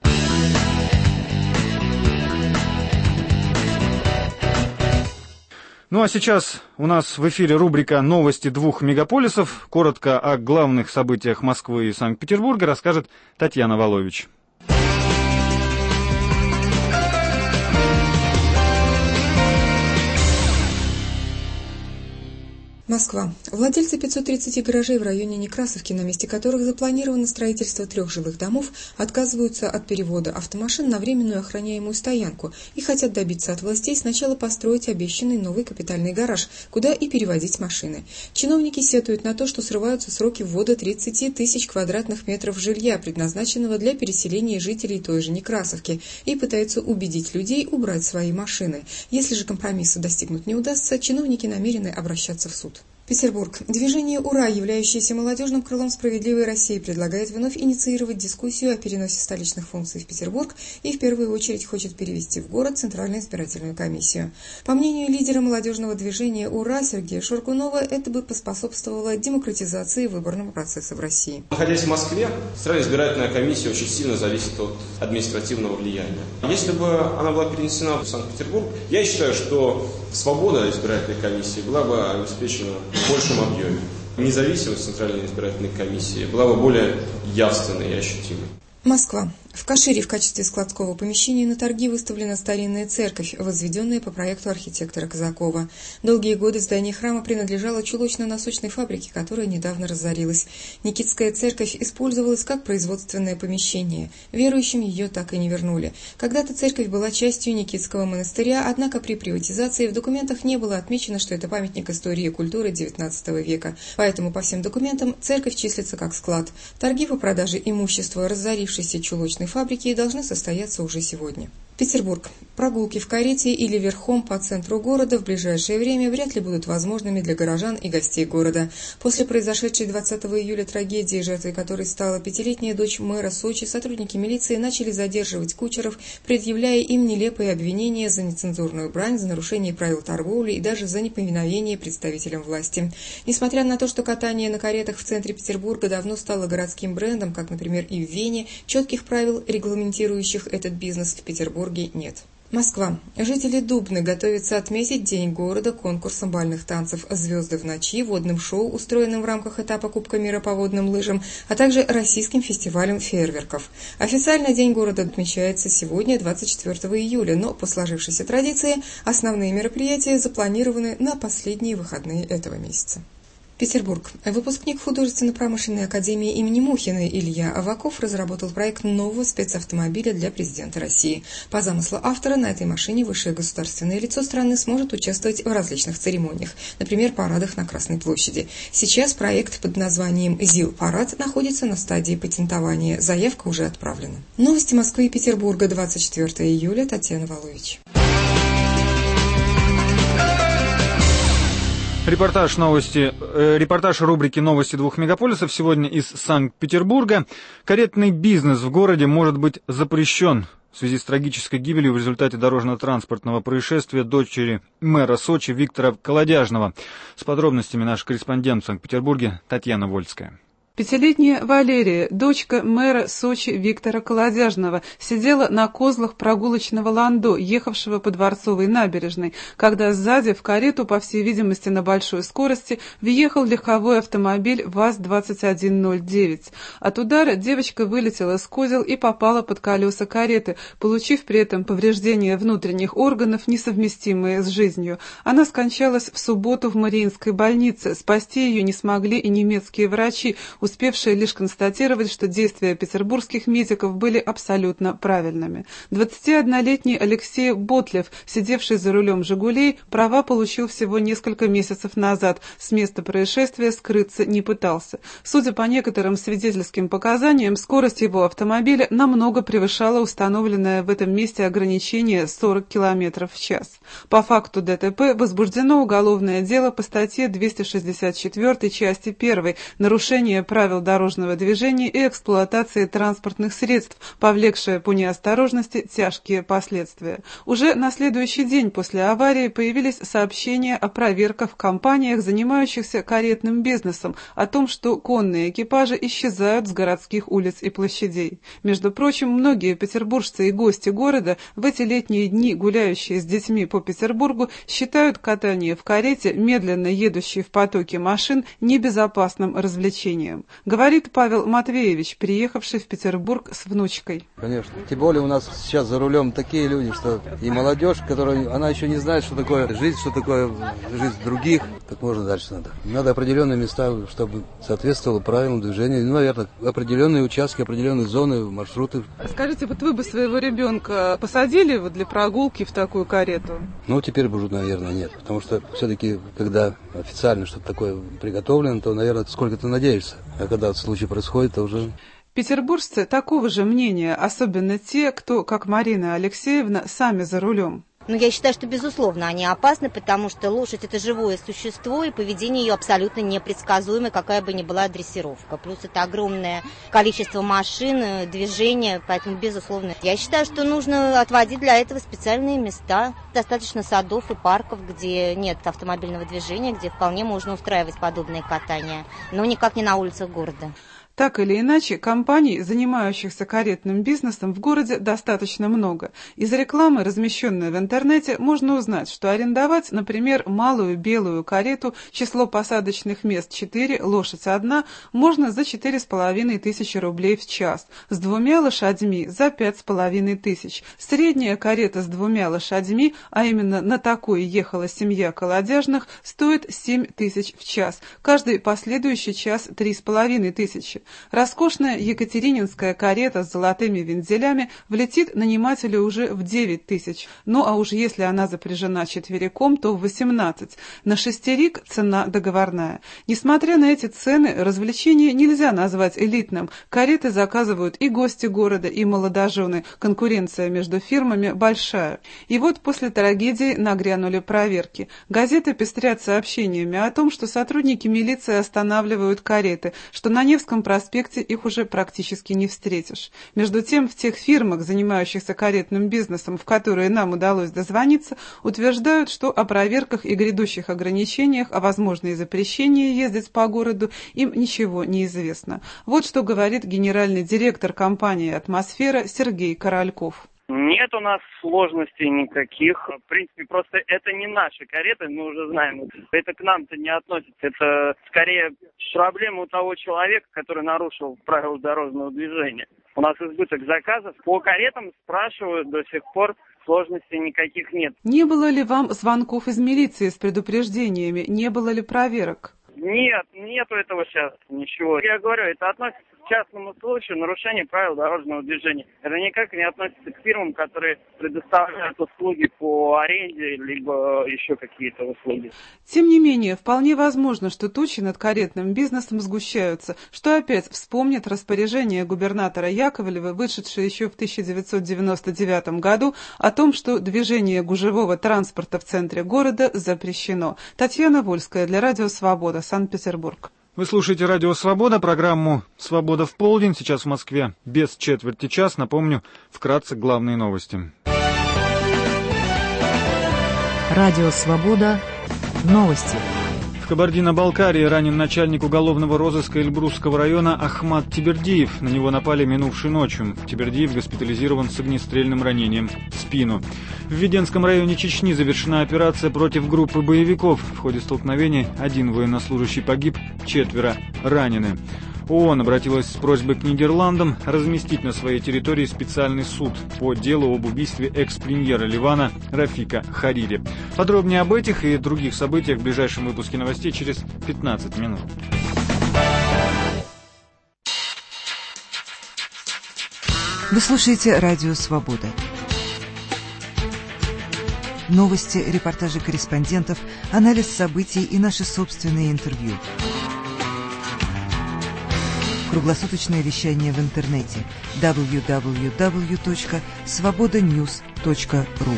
S2: Ну а сейчас у нас в эфире рубрика «Новости двух мегаполисов». Коротко о главных событиях Москвы и Санкт-Петербурга расскажет Татьяна Волович.
S15: Москва. Владельцы пятисот тридцати гаражей в районе Некрасовки, на месте которых запланировано строительство трех жилых домов, отказываются от перевода автомашин на временную охраняемую стоянку и хотят добиться от властей сначала построить обещанный новый капитальный гараж, куда и перевозить машины. Чиновники сетуют на то, что срываются сроки ввода тридцати тысяч квадратных метров жилья, предназначенного для переселения жителей той же Некрасовки, и пытаются убедить людей убрать свои машины. Если же компромиссу достигнуть не удастся, чиновники намерены обращаться в суд. Петербург. Движение «Ура», являющееся молодежным крылом «Справедливой России», предлагает вновь инициировать дискуссию о переносе столичных функций в Петербург и в первую очередь хочет перевести в город Центральную избирательную комиссию. По мнению лидера молодежного движения «Ура» Сергея Шургунова, это бы поспособствовало демократизации выборного процесса в России.
S16: Находясь в Москве, Центральная избирательная комиссия очень сильно зависит от административного влияния. Если бы она была перенесена в Санкт-Петербург, я считаю, что свобода избирательной комиссии была бы обеспечена в большем объеме. Независимость Центральной избирательной комиссии была бы более явственной и ощутимой.
S15: Москва. В Кашире в качестве складского помещения на торги выставлена старинная церковь, возведенная по проекту архитектора Казакова. Долгие годы здание храма принадлежало чулочно-носочной фабрике, которая недавно разорилась. Никитская церковь использовалась как производственное помещение. Верующим ее так и не вернули. Когда-то церковь была частью Никитского монастыря, однако при приватизации в документах не было отмечено, что это памятник истории и культуры девятнадцатого века. Поэтому по всем документам церковь числится как склад. Торги по продаже имущества разорившейся чулочной фабрики должны состояться уже сегодня. Петербург. Прогулки в карете или верхом по центру города в ближайшее время вряд ли будут возможными для горожан и гостей города. После произошедшей двадцатого июля трагедии, жертвой которой стала пятилетняя дочь мэра Сочи, сотрудники милиции начали задерживать кучеров, предъявляя им нелепые обвинения за нецензурную брань, за нарушение правил торговли и даже за неповиновение представителям власти. Несмотря на то, что катание на каретах в центре Петербурга давно стало городским брендом, как, например, и в Вене, четких правил, регламентирующих этот бизнес, в Петербурге нет. Москва. Жители Дубны готовятся отметить День города конкурсом бальных танцев «Звезды в ночи», водным шоу, устроенным в рамках этапа Кубка мира по водным лыжам, а также российским фестивалем фейерверков. Официально День города отмечается сегодня, двадцать четвёртого июля, но по сложившейся традиции основные мероприятия запланированы на последние выходные этого месяца. Петербург. Выпускник художественно-промышленной академии имени Мухиной Илья Аваков разработал проект нового спецавтомобиля для президента России. По замыслу автора, на этой машине высшее государственное лицо страны сможет участвовать в различных церемониях, например, парадах на Красной площади. Сейчас проект под названием «ЗИЛ-парад» находится на стадии патентования. Заявка уже отправлена. Новости Москвы и Петербурга, двадцать четвёртого июля, Татьяна Валуевич.
S2: Репортаж новости, э, репортаж рубрики «Новости двух мегаполисов» сегодня из Санкт-Петербурга. Каретный бизнес в городе может быть запрещен в связи с трагической гибелью в результате дорожно-транспортного происшествия дочери мэра Сочи Виктора Колодяжного. С подробностями наш корреспондент в Санкт-Петербурге Татьяна Вольская.
S17: Пятилетняя Валерия, дочка мэра Сочи Виктора Колодяжного, сидела на козлах прогулочного ландо, ехавшего по Дворцовой набережной, когда сзади в карету, по всей видимости на большой скорости, въехал легковой автомобиль ВАЗ двадцать один ноль девять. От удара девочка вылетела с козел и попала под колеса кареты, получив при этом повреждения внутренних органов, несовместимые с жизнью. Она скончалась в субботу в Мариинской больнице. Спасти ее не смогли и немецкие врачи, успевшие лишь констатировать, что действия петербургских медиков были абсолютно правильными. двадцатиоднолетний Алексей Ботлев, сидевший за рулем «Жигулей», права получил всего несколько месяцев назад. С места происшествия скрыться не пытался. Судя по некоторым свидетельским показаниям, скорость его автомобиля намного превышала установленное в этом месте ограничение сорок километров в час. По факту ДТП возбуждено уголовное дело по статье двести шестьдесят четыре части первой «Нарушение правил дорожного движения и эксплуатации транспортных средств, повлекшее по неосторожности тяжкие последствия». Уже на следующий день после аварии появились сообщения о проверках в компаниях, занимающихся каретным бизнесом, о том, что конные экипажи исчезают с городских улиц и площадей. Между прочим, многие петербуржцы и гости города, в эти летние дни гуляющие с детьми по Петербургу, считают катание в карете, медленно едущей в потоке машин, небезопасным развлечением. Говорит Павел Матвеевич, приехавший в Петербург с внучкой.
S18: Конечно. Тем более у нас сейчас за рулем такие люди, что и молодежь, которая, она еще не знает, что такое жизнь, что такое жизнь других. Как можно дальше надо. Надо определенные места, чтобы соответствовало правилам движения. Ну, наверное, определенные участки, определенные зоны, маршруты.
S17: Скажите, вот вы бы своего ребенка посадили вот для прогулки в такую карету?
S18: Ну, теперь бы уже, наверное, нет. Потому что все-таки, когда официально что-то такое приготовлено, то, наверное, сколько ты надеешься. А когда случай происходит, то уже...
S17: Петербуржцы такого же мнения, особенно те, кто, как Марина Алексеевна, сами за рулем.
S19: Но я считаю, что, безусловно, они опасны, потому что лошадь – это живое существо, и поведение ее абсолютно непредсказуемо, какая бы ни была дрессировка. Плюс это огромное количество машин, движения, поэтому, безусловно, я считаю, что нужно отводить для этого специальные места. Достаточно садов и парков, где нет автомобильного движения, где вполне можно устраивать подобные катания, но никак не на улицах города.
S17: Так или иначе, компаний, занимающихся каретным бизнесом, в городе достаточно много. Из рекламы, размещенной в интернете, можно узнать, что арендовать, например, малую белую карету, число посадочных мест четыре, лошадь одна, можно за четыре с половиной тысячи рублей в час, с двумя лошадьми за пять с половиной тысяч. Средняя карета с двумя лошадьми, а именно на такой ехала семья Колодяжных, стоит семь тысяч в час, каждый последующий час три с половиной тысячи. Роскошная екатерининская карета с золотыми вензелями влетит нанимателю уже в девять тысяч. Ну а уж если она запряжена четвериком, то в восемнадцать. На шестерик цена договорная. Несмотря на эти цены, развлечение нельзя назвать элитным. Кареты заказывают и гости города, и молодожены. Конкуренция между фирмами большая. И вот после трагедии нагрянули проверки. Газеты пестрят сообщениями о том, что сотрудники милиции останавливают кареты, что на Невском проспекте их уже практически не встретишь. Между тем, в тех фирмах, занимающихся каретным бизнесом, в которые нам удалось дозвониться, утверждают, что о проверках и грядущих ограничениях, о возможной запрещении ездить по городу им ничего не известно. Вот что говорит генеральный директор компании «Атмосфера» Сергей Корольков.
S20: Нет у нас сложностей никаких. В принципе, просто это не наши кареты, мы уже знаем. Это к нам-то не относится. Это скорее проблема у того человека, который нарушил правила дорожного движения. У нас избыток заказов. По каретам спрашивают до сих пор. Сложностей никаких нет.
S17: Не было ли вам звонков из милиции с предупреждениями? Не было ли проверок?
S20: Нет, нету этого сейчас ничего. Я говорю, это относится к частному случаю нарушения правил дорожного движения. Это никак не относится к фирмам, которые предоставляют услуги по аренде, либо еще какие-то услуги.
S17: Тем не менее, вполне возможно, что тучи над каретным бизнесом сгущаются, что опять вспомнит распоряжение губернатора Яковлева, вышедшее еще в тысяча девятьсот девяносто девятом году, о том, что движение гужевого транспорта в центре города запрещено. Татьяна Вольская для Радио Свобода, Санкт-Петербург.
S2: Вы слушаете Радио Свобода, программу «Свобода в полдень». Сейчас в Москве без четверти час. Напомню, вкратце главные новости.
S1: Радио Свобода. Новости.
S2: В Кабардино-Балкарии ранен начальник уголовного розыска Эльбрусского района Ахмат Тибердиев. На него напали минувшей ночью. Тибердиев госпитализирован с огнестрельным ранением в спину. В Веденском районе Чечни завершена операция против группы боевиков. В ходе столкновений один военнослужащий погиб, четверо ранены. ООН обратилась с просьбой к Нидерландам разместить на своей территории специальный суд по делу об убийстве экс-премьера Ливана Рафика Харири. Подробнее об этих и других событиях в ближайшем выпуске новостей через пятнадцать минут.
S21: Вы слушаете Радио Свобода. Новости, репортажи корреспондентов, анализ событий и наши собственные интервью. Круглосуточное вещание в интернете дабл ю дабл ю дабл ю точка свобода ньюс точка ру.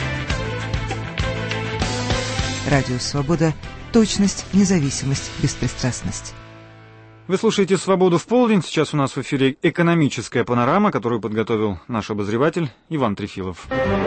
S21: Радио Свобода. Точность, независимость, беспристрастность.
S2: Вы слушаете «Свободу в полдень». Сейчас у нас в эфире экономическая панорама, которую подготовил наш обозреватель Иван Трефилов.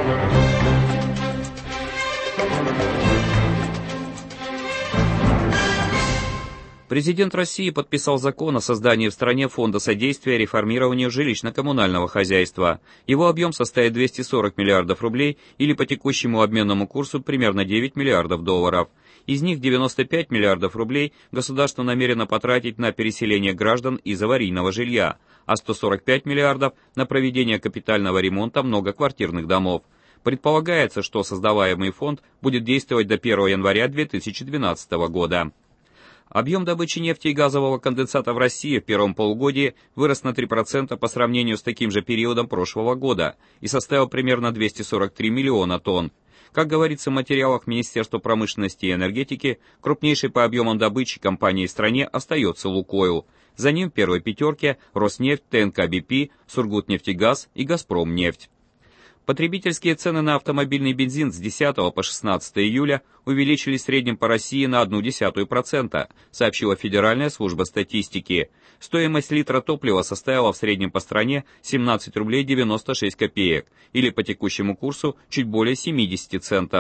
S8: Президент России подписал закон о создании в стране фонда содействия реформированию жилищно-коммунального хозяйства. Его объем составит двести сорок миллиардов рублей или по текущему обменному курсу примерно девять миллиардов долларов. Из них девяносто пять миллиардов рублей государство намерено потратить на переселение граждан из аварийного жилья, а сто сорок пять миллиардов на проведение капитального ремонта многоквартирных домов. Предполагается, что создаваемый фонд будет действовать до первого января две тысячи двенадцатого года. Объем добычи нефти и газового конденсата в России в первом полугодии вырос на три процента по сравнению с таким же периодом прошлого года и составил примерно двести сорок три миллиона тонн. Как говорится в материалах Министерства промышленности и энергетики, крупнейшей по объемам добычи компанией в стране остается «Лукойл». За ним в первой пятерке Роснефть, ТНК-БП, Сургутнефтегаз и Газпромнефть. Потребительские цены на автомобильный бензин с десятого по шестнадцатое июля увеличились в среднем по России на одну десятую процента, сообщила Федеральная служба статистики. Стоимость литра топлива составила в среднем по стране семнадцать рублей девяносто шесть копеек, или по текущему курсу чуть более семьдесят центов.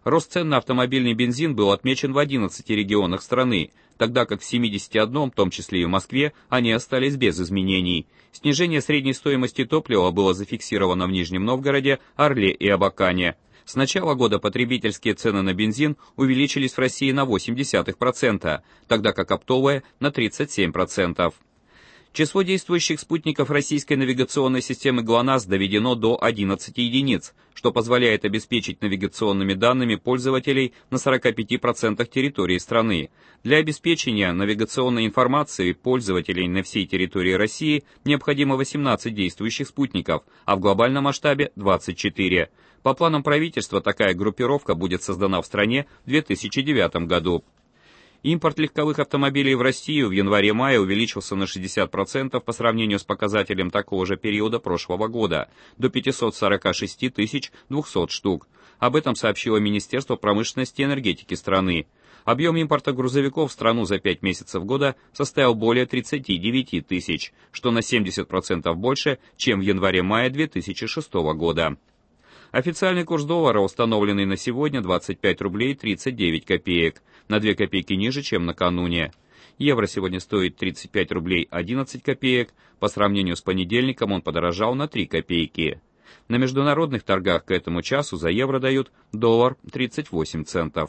S8: Рост цен на автомобильный бензин был отмечен в одиннадцати регионах страны, тогда как в семидесяти одном, в том числе и в Москве, они остались без изменений. Снижение средней стоимости топлива было зафиксировано в Нижнем Новгороде, Орле и Абакане. С начала года потребительские цены на бензин увеличились в России на восемь десятых процента, тогда как оптовые на тридцать семь процентов. Число действующих спутников российской навигационной системы ГЛОНАСС доведено до одиннадцати единиц, что позволяет обеспечить навигационными данными пользователей на сорока пяти процентах территории страны. Для обеспечения навигационной информацией пользователей на всей территории России необходимо восемнадцать действующих спутников, а в глобальном масштабе двадцать четыре. По планам правительства такая группировка будет создана в стране в две тысячи девятом году. Импорт легковых автомобилей в Россию в январе-мае увеличился на шестьдесят процентов по сравнению с показателем такого же периода прошлого года, до пятисот сорока шести тысяч двухсот штук. Об этом сообщило Министерство промышленности и энергетики страны. Объем импорта грузовиков в страну за пять месяцев года составил более тридцати девяти тысяч, что на семьдесят процентов больше, чем в январе-мае две тысячи шестого года. Официальный курс доллара, установленный на сегодня, двадцать пять рублей тридцать девять копеек, на две копейки ниже, чем накануне. Евро сегодня стоит тридцать пять рублей одиннадцать копеек, по сравнению с понедельником он подорожал на три копейки. На международных торгах к этому часу за евро дают доллар тридцать восемь центов.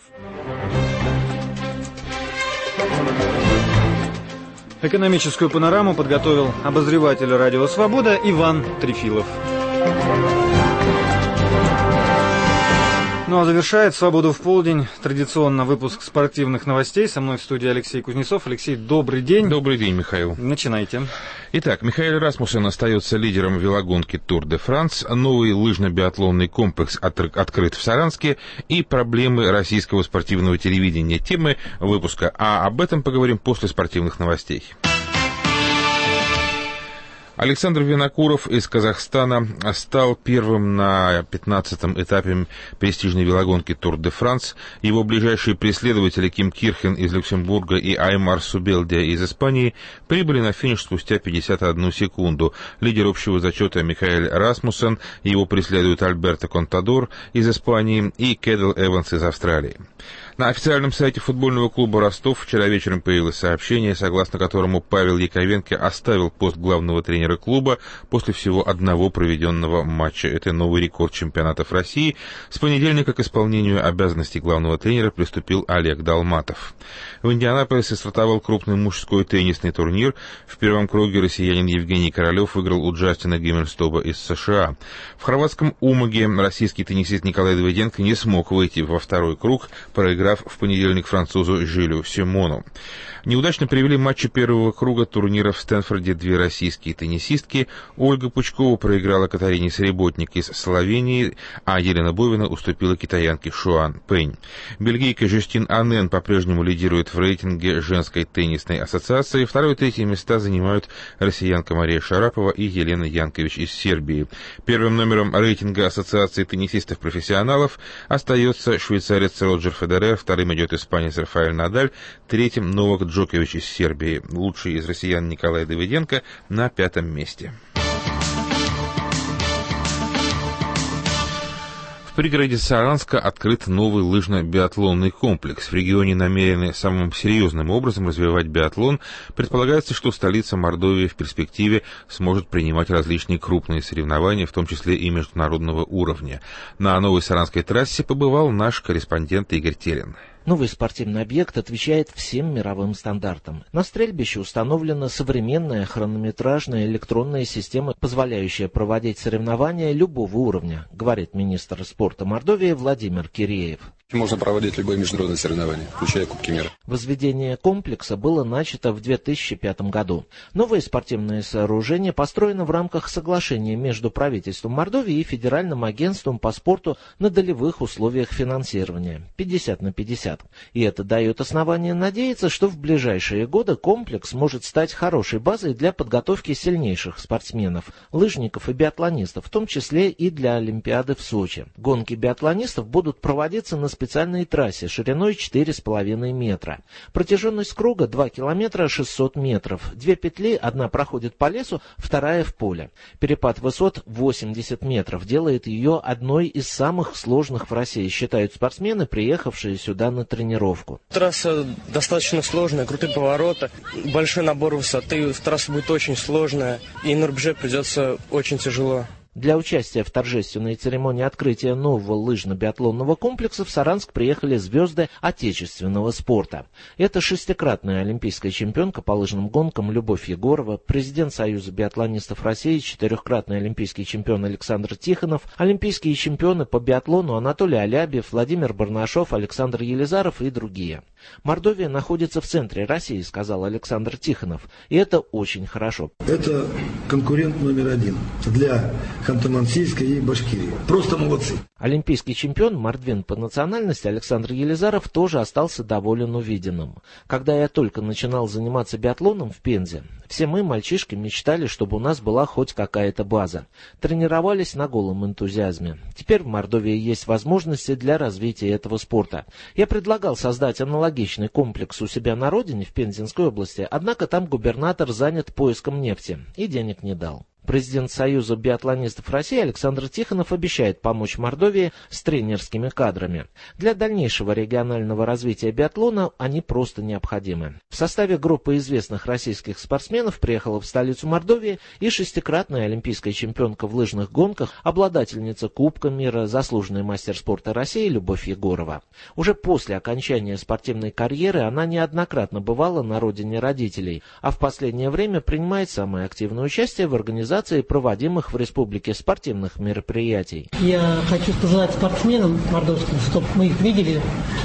S2: Экономическую панораму подготовил обозреватель «Радио Свобода» Иван Трефилов. Ну а завершает «Свободу в полдень» традиционно выпуск спортивных новостей. Со мной в студии Алексей Кузнецов. Алексей, добрый день.
S5: Добрый день, Михаил.
S2: Начинайте.
S5: Итак, Михаил Расмуссен остается лидером велогонки Тур де Франс, новый лыжно-биатлонный комплекс открыт в Саранске и проблемы российского спортивного телевидения. Темы выпуска, а об этом поговорим после спортивных новостей. Александр Винокуров из Казахстана стал первым на пятнадцатом этапе престижной велогонки Тур де Франс. Его ближайшие преследователи Ким Кирхен из Люксембурга и Аймар Субелдия из Испании прибыли на финиш спустя пятьдесят одну секунду. Лидер общего зачета Михаэль Расмуссен, его преследуют Альберто Контадор из Испании и Кэдл Эванс из Австралии. На официальном сайте футбольного клуба «Ростов» вчера вечером появилось сообщение, согласно которому Павел Яковенко оставил пост главного тренера клуба после всего одного проведенного матча. Это новый рекорд чемпионатов России. С понедельника к исполнению обязанностей главного тренера приступил Олег Долматов. В Индианаполисе стартовал крупный мужской теннисный турнир. В первом круге россиянин Евгений Королев выиграл у Джастина Гиммельстоба из США. В хорватском Умаге российский теннисист Николай Давыденко не смог выйти во второй круг, проиграв в понедельник французу Жилю Симону. Неудачно привели матчи первого круга турнира в Стэнфорде две российские теннисистки. Ольга Пучкова проиграла Катарине Среботник из Словении, а Елена Бовина уступила китаянке Шуан Пэнь. Бельгийка Жюстин Анен по-прежнему лидирует в рейтинге женской теннисной ассоциации. Второе и третье места занимают россиянка Мария Шарапова и Елена Янкович из Сербии. Первым номером рейтинга ассоциации теннисистов-профессионалов остается швейцарец Роджер Федерер, вторым идет испанец Рафаэль Надаль, третьим Новак Джокович из Сербии. Лучший из россиян Николай Давыденко на пятом месте. В пригороде Саранска открыт новый лыжно-биатлонный комплекс. В регионе намерены самым серьезным образом развивать биатлон. Предполагается, что столица Мордовии в перспективе сможет принимать различные крупные соревнования, в том числе и международного уровня. На новой саранской трассе побывал наш корреспондент Игорь Терен.
S22: Новый спортивный объект отвечает всем мировым стандартам. На стрельбище установлена современная хронометражная электронная система, позволяющая проводить соревнования любого уровня, говорит министр спорта Мордовии Владимир Киреев.
S23: Можно проводить любые международные соревнования, включая Кубки мира.
S22: Возведение комплекса было начато в две тысячи пятом году. Новое спортивное сооружение построено в рамках соглашения между правительством Мордовии и Федеральным агентством по спорту на долевых условиях финансирования пятьдесят на пятьдесят. Олимпиад. И это дает основание надеяться, что в ближайшие годы комплекс может стать хорошей базой для подготовки сильнейших спортсменов, лыжников и биатлонистов, в том числе и для Олимпиады в Сочи. Гонки биатлонистов будут проводиться на специальной трассе шириной четыре с половиной метра. Протяженность круга два километра шестьсот метров. Две петли, одна проходит по лесу, вторая в поле. Перепад высот восемьдесят метров делает ее одной из самых сложных в России, считают спортсмены, приехавшие сюда на тренировку.
S6: Трасса достаточно сложная, крутые повороты, большой набор высоты, трасса будет очень сложная, и на рубеже придется очень тяжело.
S22: Для участия в торжественной церемонии открытия нового лыжно-биатлонного комплекса в Саранск приехали звезды отечественного спорта. Это шестикратная олимпийская чемпионка по лыжным гонкам Любовь Егорова, президент Союза биатлонистов России, четырехкратный олимпийский чемпион Александр Тихонов, олимпийские чемпионы по биатлону Анатолий Алябьев, Владимир Барнашов, Александр Елизаров и другие. Мордовия находится в центре России, сказал Александр Тихонов, и это очень хорошо.
S7: Это конкурент номер один для Ханты-Мансийской и Башкирии. Просто молодцы.
S22: Олимпийский чемпион, мордвин по национальности Александр Елизаров тоже остался доволен увиденным. Когда я только начинал заниматься биатлоном в Пензе, все мы, мальчишки, мечтали, чтобы у нас была хоть какая-то база. Тренировались на голом энтузиазме. Теперь в Мордовии есть возможности для развития этого спорта. Я предлагал создать аналогичный комплекс у себя на родине, в Пензенской области, однако там губернатор занят поиском нефти и денег не дал. Президент Союза биатлонистов России Александр Тихонов обещает помочь Мордовии с тренерскими кадрами. Для дальнейшего регионального развития биатлона они просто необходимы. В составе группы известных российских спортсменов приехала в столицу Мордовии и шестикратная олимпийская чемпионка в лыжных гонках, обладательница Кубка мира, заслуженный мастер спорта России Любовь Егорова. Уже после окончания спортивной карьеры она неоднократно бывала на родине родителей, а в последнее время принимает самое активное участие в организации проводимых в республике спортивных мероприятий.
S9: Я хочу пожелать спортсменам мордовским, чтобы мы их видели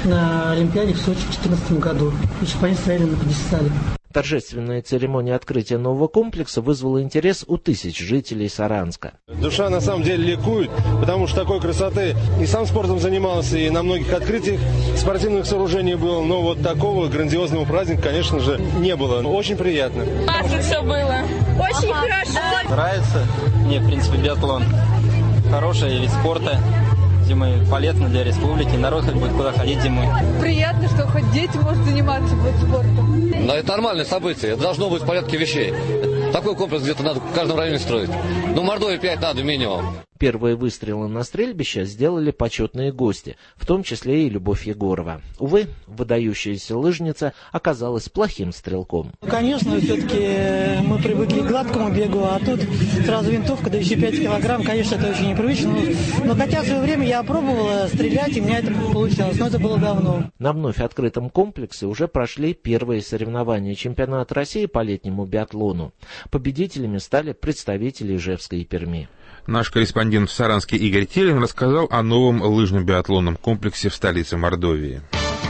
S9: на Олимпиаде в Сочи в две тысячи четырнадцатом году, и чтобы они стояли на пьедестале.
S22: Торжественная церемония открытия нового комплекса вызвала интерес у тысяч жителей Саранска.
S24: Душа на самом деле ликует, потому что такой красоты и сам спортом занимался, и на многих открытиях спортивных сооружений был, но вот такого грандиозного праздника, конечно же, не было. Очень приятно.
S25: Классно все было. Очень ага. хорошо.
S26: Нравится мне, в принципе, биатлон. Хороший вид спорта. Зимой полезно для республики, народ хоть будет куда ходить зимой.
S27: Приятно, что хоть дети могут заниматься спортом.
S28: Но это нормальное событие, это должно быть в порядке вещей. Такой комплекс где-то надо в каждом районе строить. Ну, Мордовии пять надо минимум.
S22: Первые выстрелы на стрельбище сделали почетные гости, в том числе и Любовь Егорова. Увы, выдающаяся лыжница оказалась плохим стрелком.
S9: Конечно, все-таки мы привыкли к гладкому бегу, а тут сразу винтовка, да еще пять килограмм, конечно, это очень непривычно. Но хотя в свое время я пробовала стрелять, и у меня это получалось, но это было давно.
S22: На вновь открытом комплексе уже прошли первые соревнования чемпионата России по летнему биатлону. Победителями стали представители Ижевска и Перми.
S5: Наш корреспондент в Саранске Игорь Телин рассказал о новом лыжном биатлонном комплексе в столице Мордовии.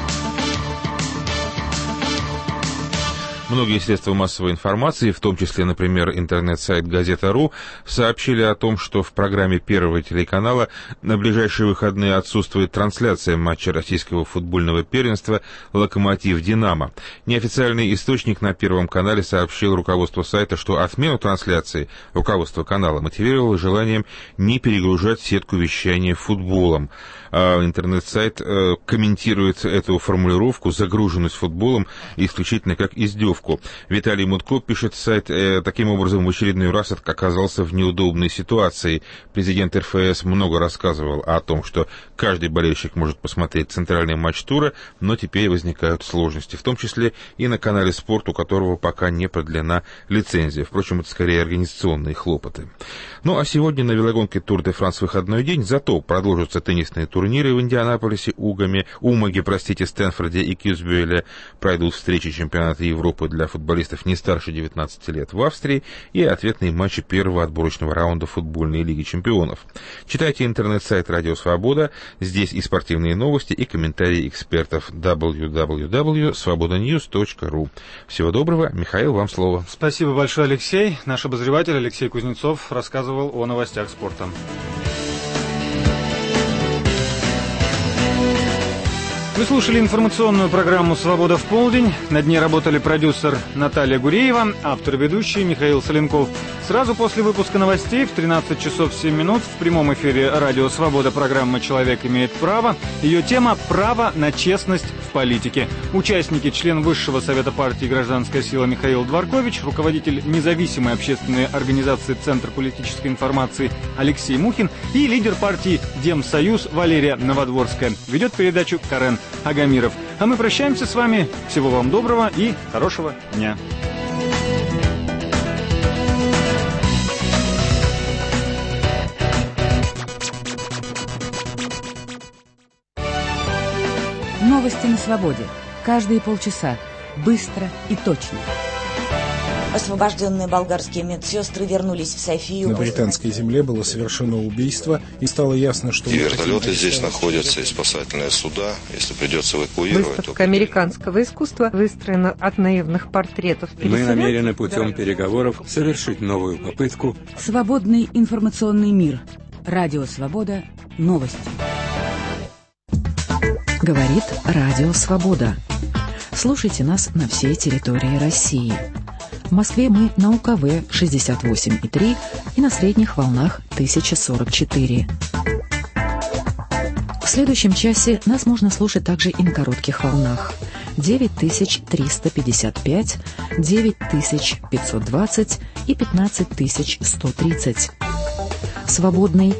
S5: Многие средства массовой информации, в том числе, например, интернет-сайт «Газета.ру», сообщили о том, что в программе Первого телеканала на ближайшие выходные отсутствует трансляция матча российского футбольного первенства «Локомотив-Динамо». Неофициальный источник на Первом канале сообщил руководству сайта, что отмену трансляции руководство канала мотивировало желанием не перегружать сетку вещания футболом. А интернет-сайт э, комментирует эту формулировку «загруженность футболом» исключительно как издевку. Виталий Мутко пишет, сайт э, таким образом в очередной раз оказался в неудобной ситуации. Президент эр эф эс много рассказывал о том, что каждый болельщик может посмотреть центральный матч тура, но теперь возникают сложности, в том числе и на канале «Спорт», у которого пока не продлена лицензия. Впрочем, это скорее организационные хлопоты. Ну а сегодня на велогонке Тур де Франс выходной день, зато продолжатся теннисные турниры в Индианаполисе, Угаме, Умаге, простите, Стэнфорде и Кюсбюэле, пройдут встречи чемпионата Европы для футболистов не старше девятнадцати лет в Австрии и ответные матчи первого отборочного раунда футбольной лиги чемпионов. Читайте интернет-сайт «Радио Свобода», здесь и спортивные новости, и комментарии экспертов дабл ю дабл ю дабл ю точка свобода ньюс точка ру. Всего доброго. Михаил, вам слово.
S2: Спасибо большое, Алексей. Наш обозреватель Алексей Кузнецов рассказывал о новостях спорта. Вы слушали информационную программу «Свобода в полдень». Над ней работали продюсер Наталья Гуреева, автор и ведущий Михаил Соленков. Сразу после выпуска новостей в тринадцать часов семь минут в прямом эфире радио «Свобода» программа «Человек имеет право». Ее тема «Право на честность в политике». Участники — член Высшего совета партии «Гражданская сила» Михаил Дворкович, руководитель независимой общественной организации «Центр политической информации» Алексей Мухин и лидер партии «Демсоюз» Валерия Новодворская. Ведет передачу Карен Агамиров. А мы прощаемся с вами. Всего вам доброго и хорошего дня.
S1: Новости на свободе. Каждые полчаса. Быстро и точно.
S3: Освобожденные болгарские медсестры вернулись в Софию.
S4: На британской земле было совершено убийство, и стало ясно, что...
S10: И вертолеты здесь находятся, и спасательные суда. Если придется эвакуировать...
S11: Выставка то... американского искусства выстроена от наивных портретов
S12: переселенцев. Мы намерены путем переговоров совершить новую попытку.
S1: Свободный информационный мир. Радио «Свобода». Новости. Говорит Радио «Свобода». Слушайте нас на всей территории России. В Москве мы на УКВ шестьдесят восемь и три и на средних волнах тысяча сорок четыре. В следующем часе нас можно слушать также и на коротких волнах девять тысяч триста пятьдесят пять, девять тысяч пятьсот двадцать и пятнадцать тысяч сто тридцать. Свободный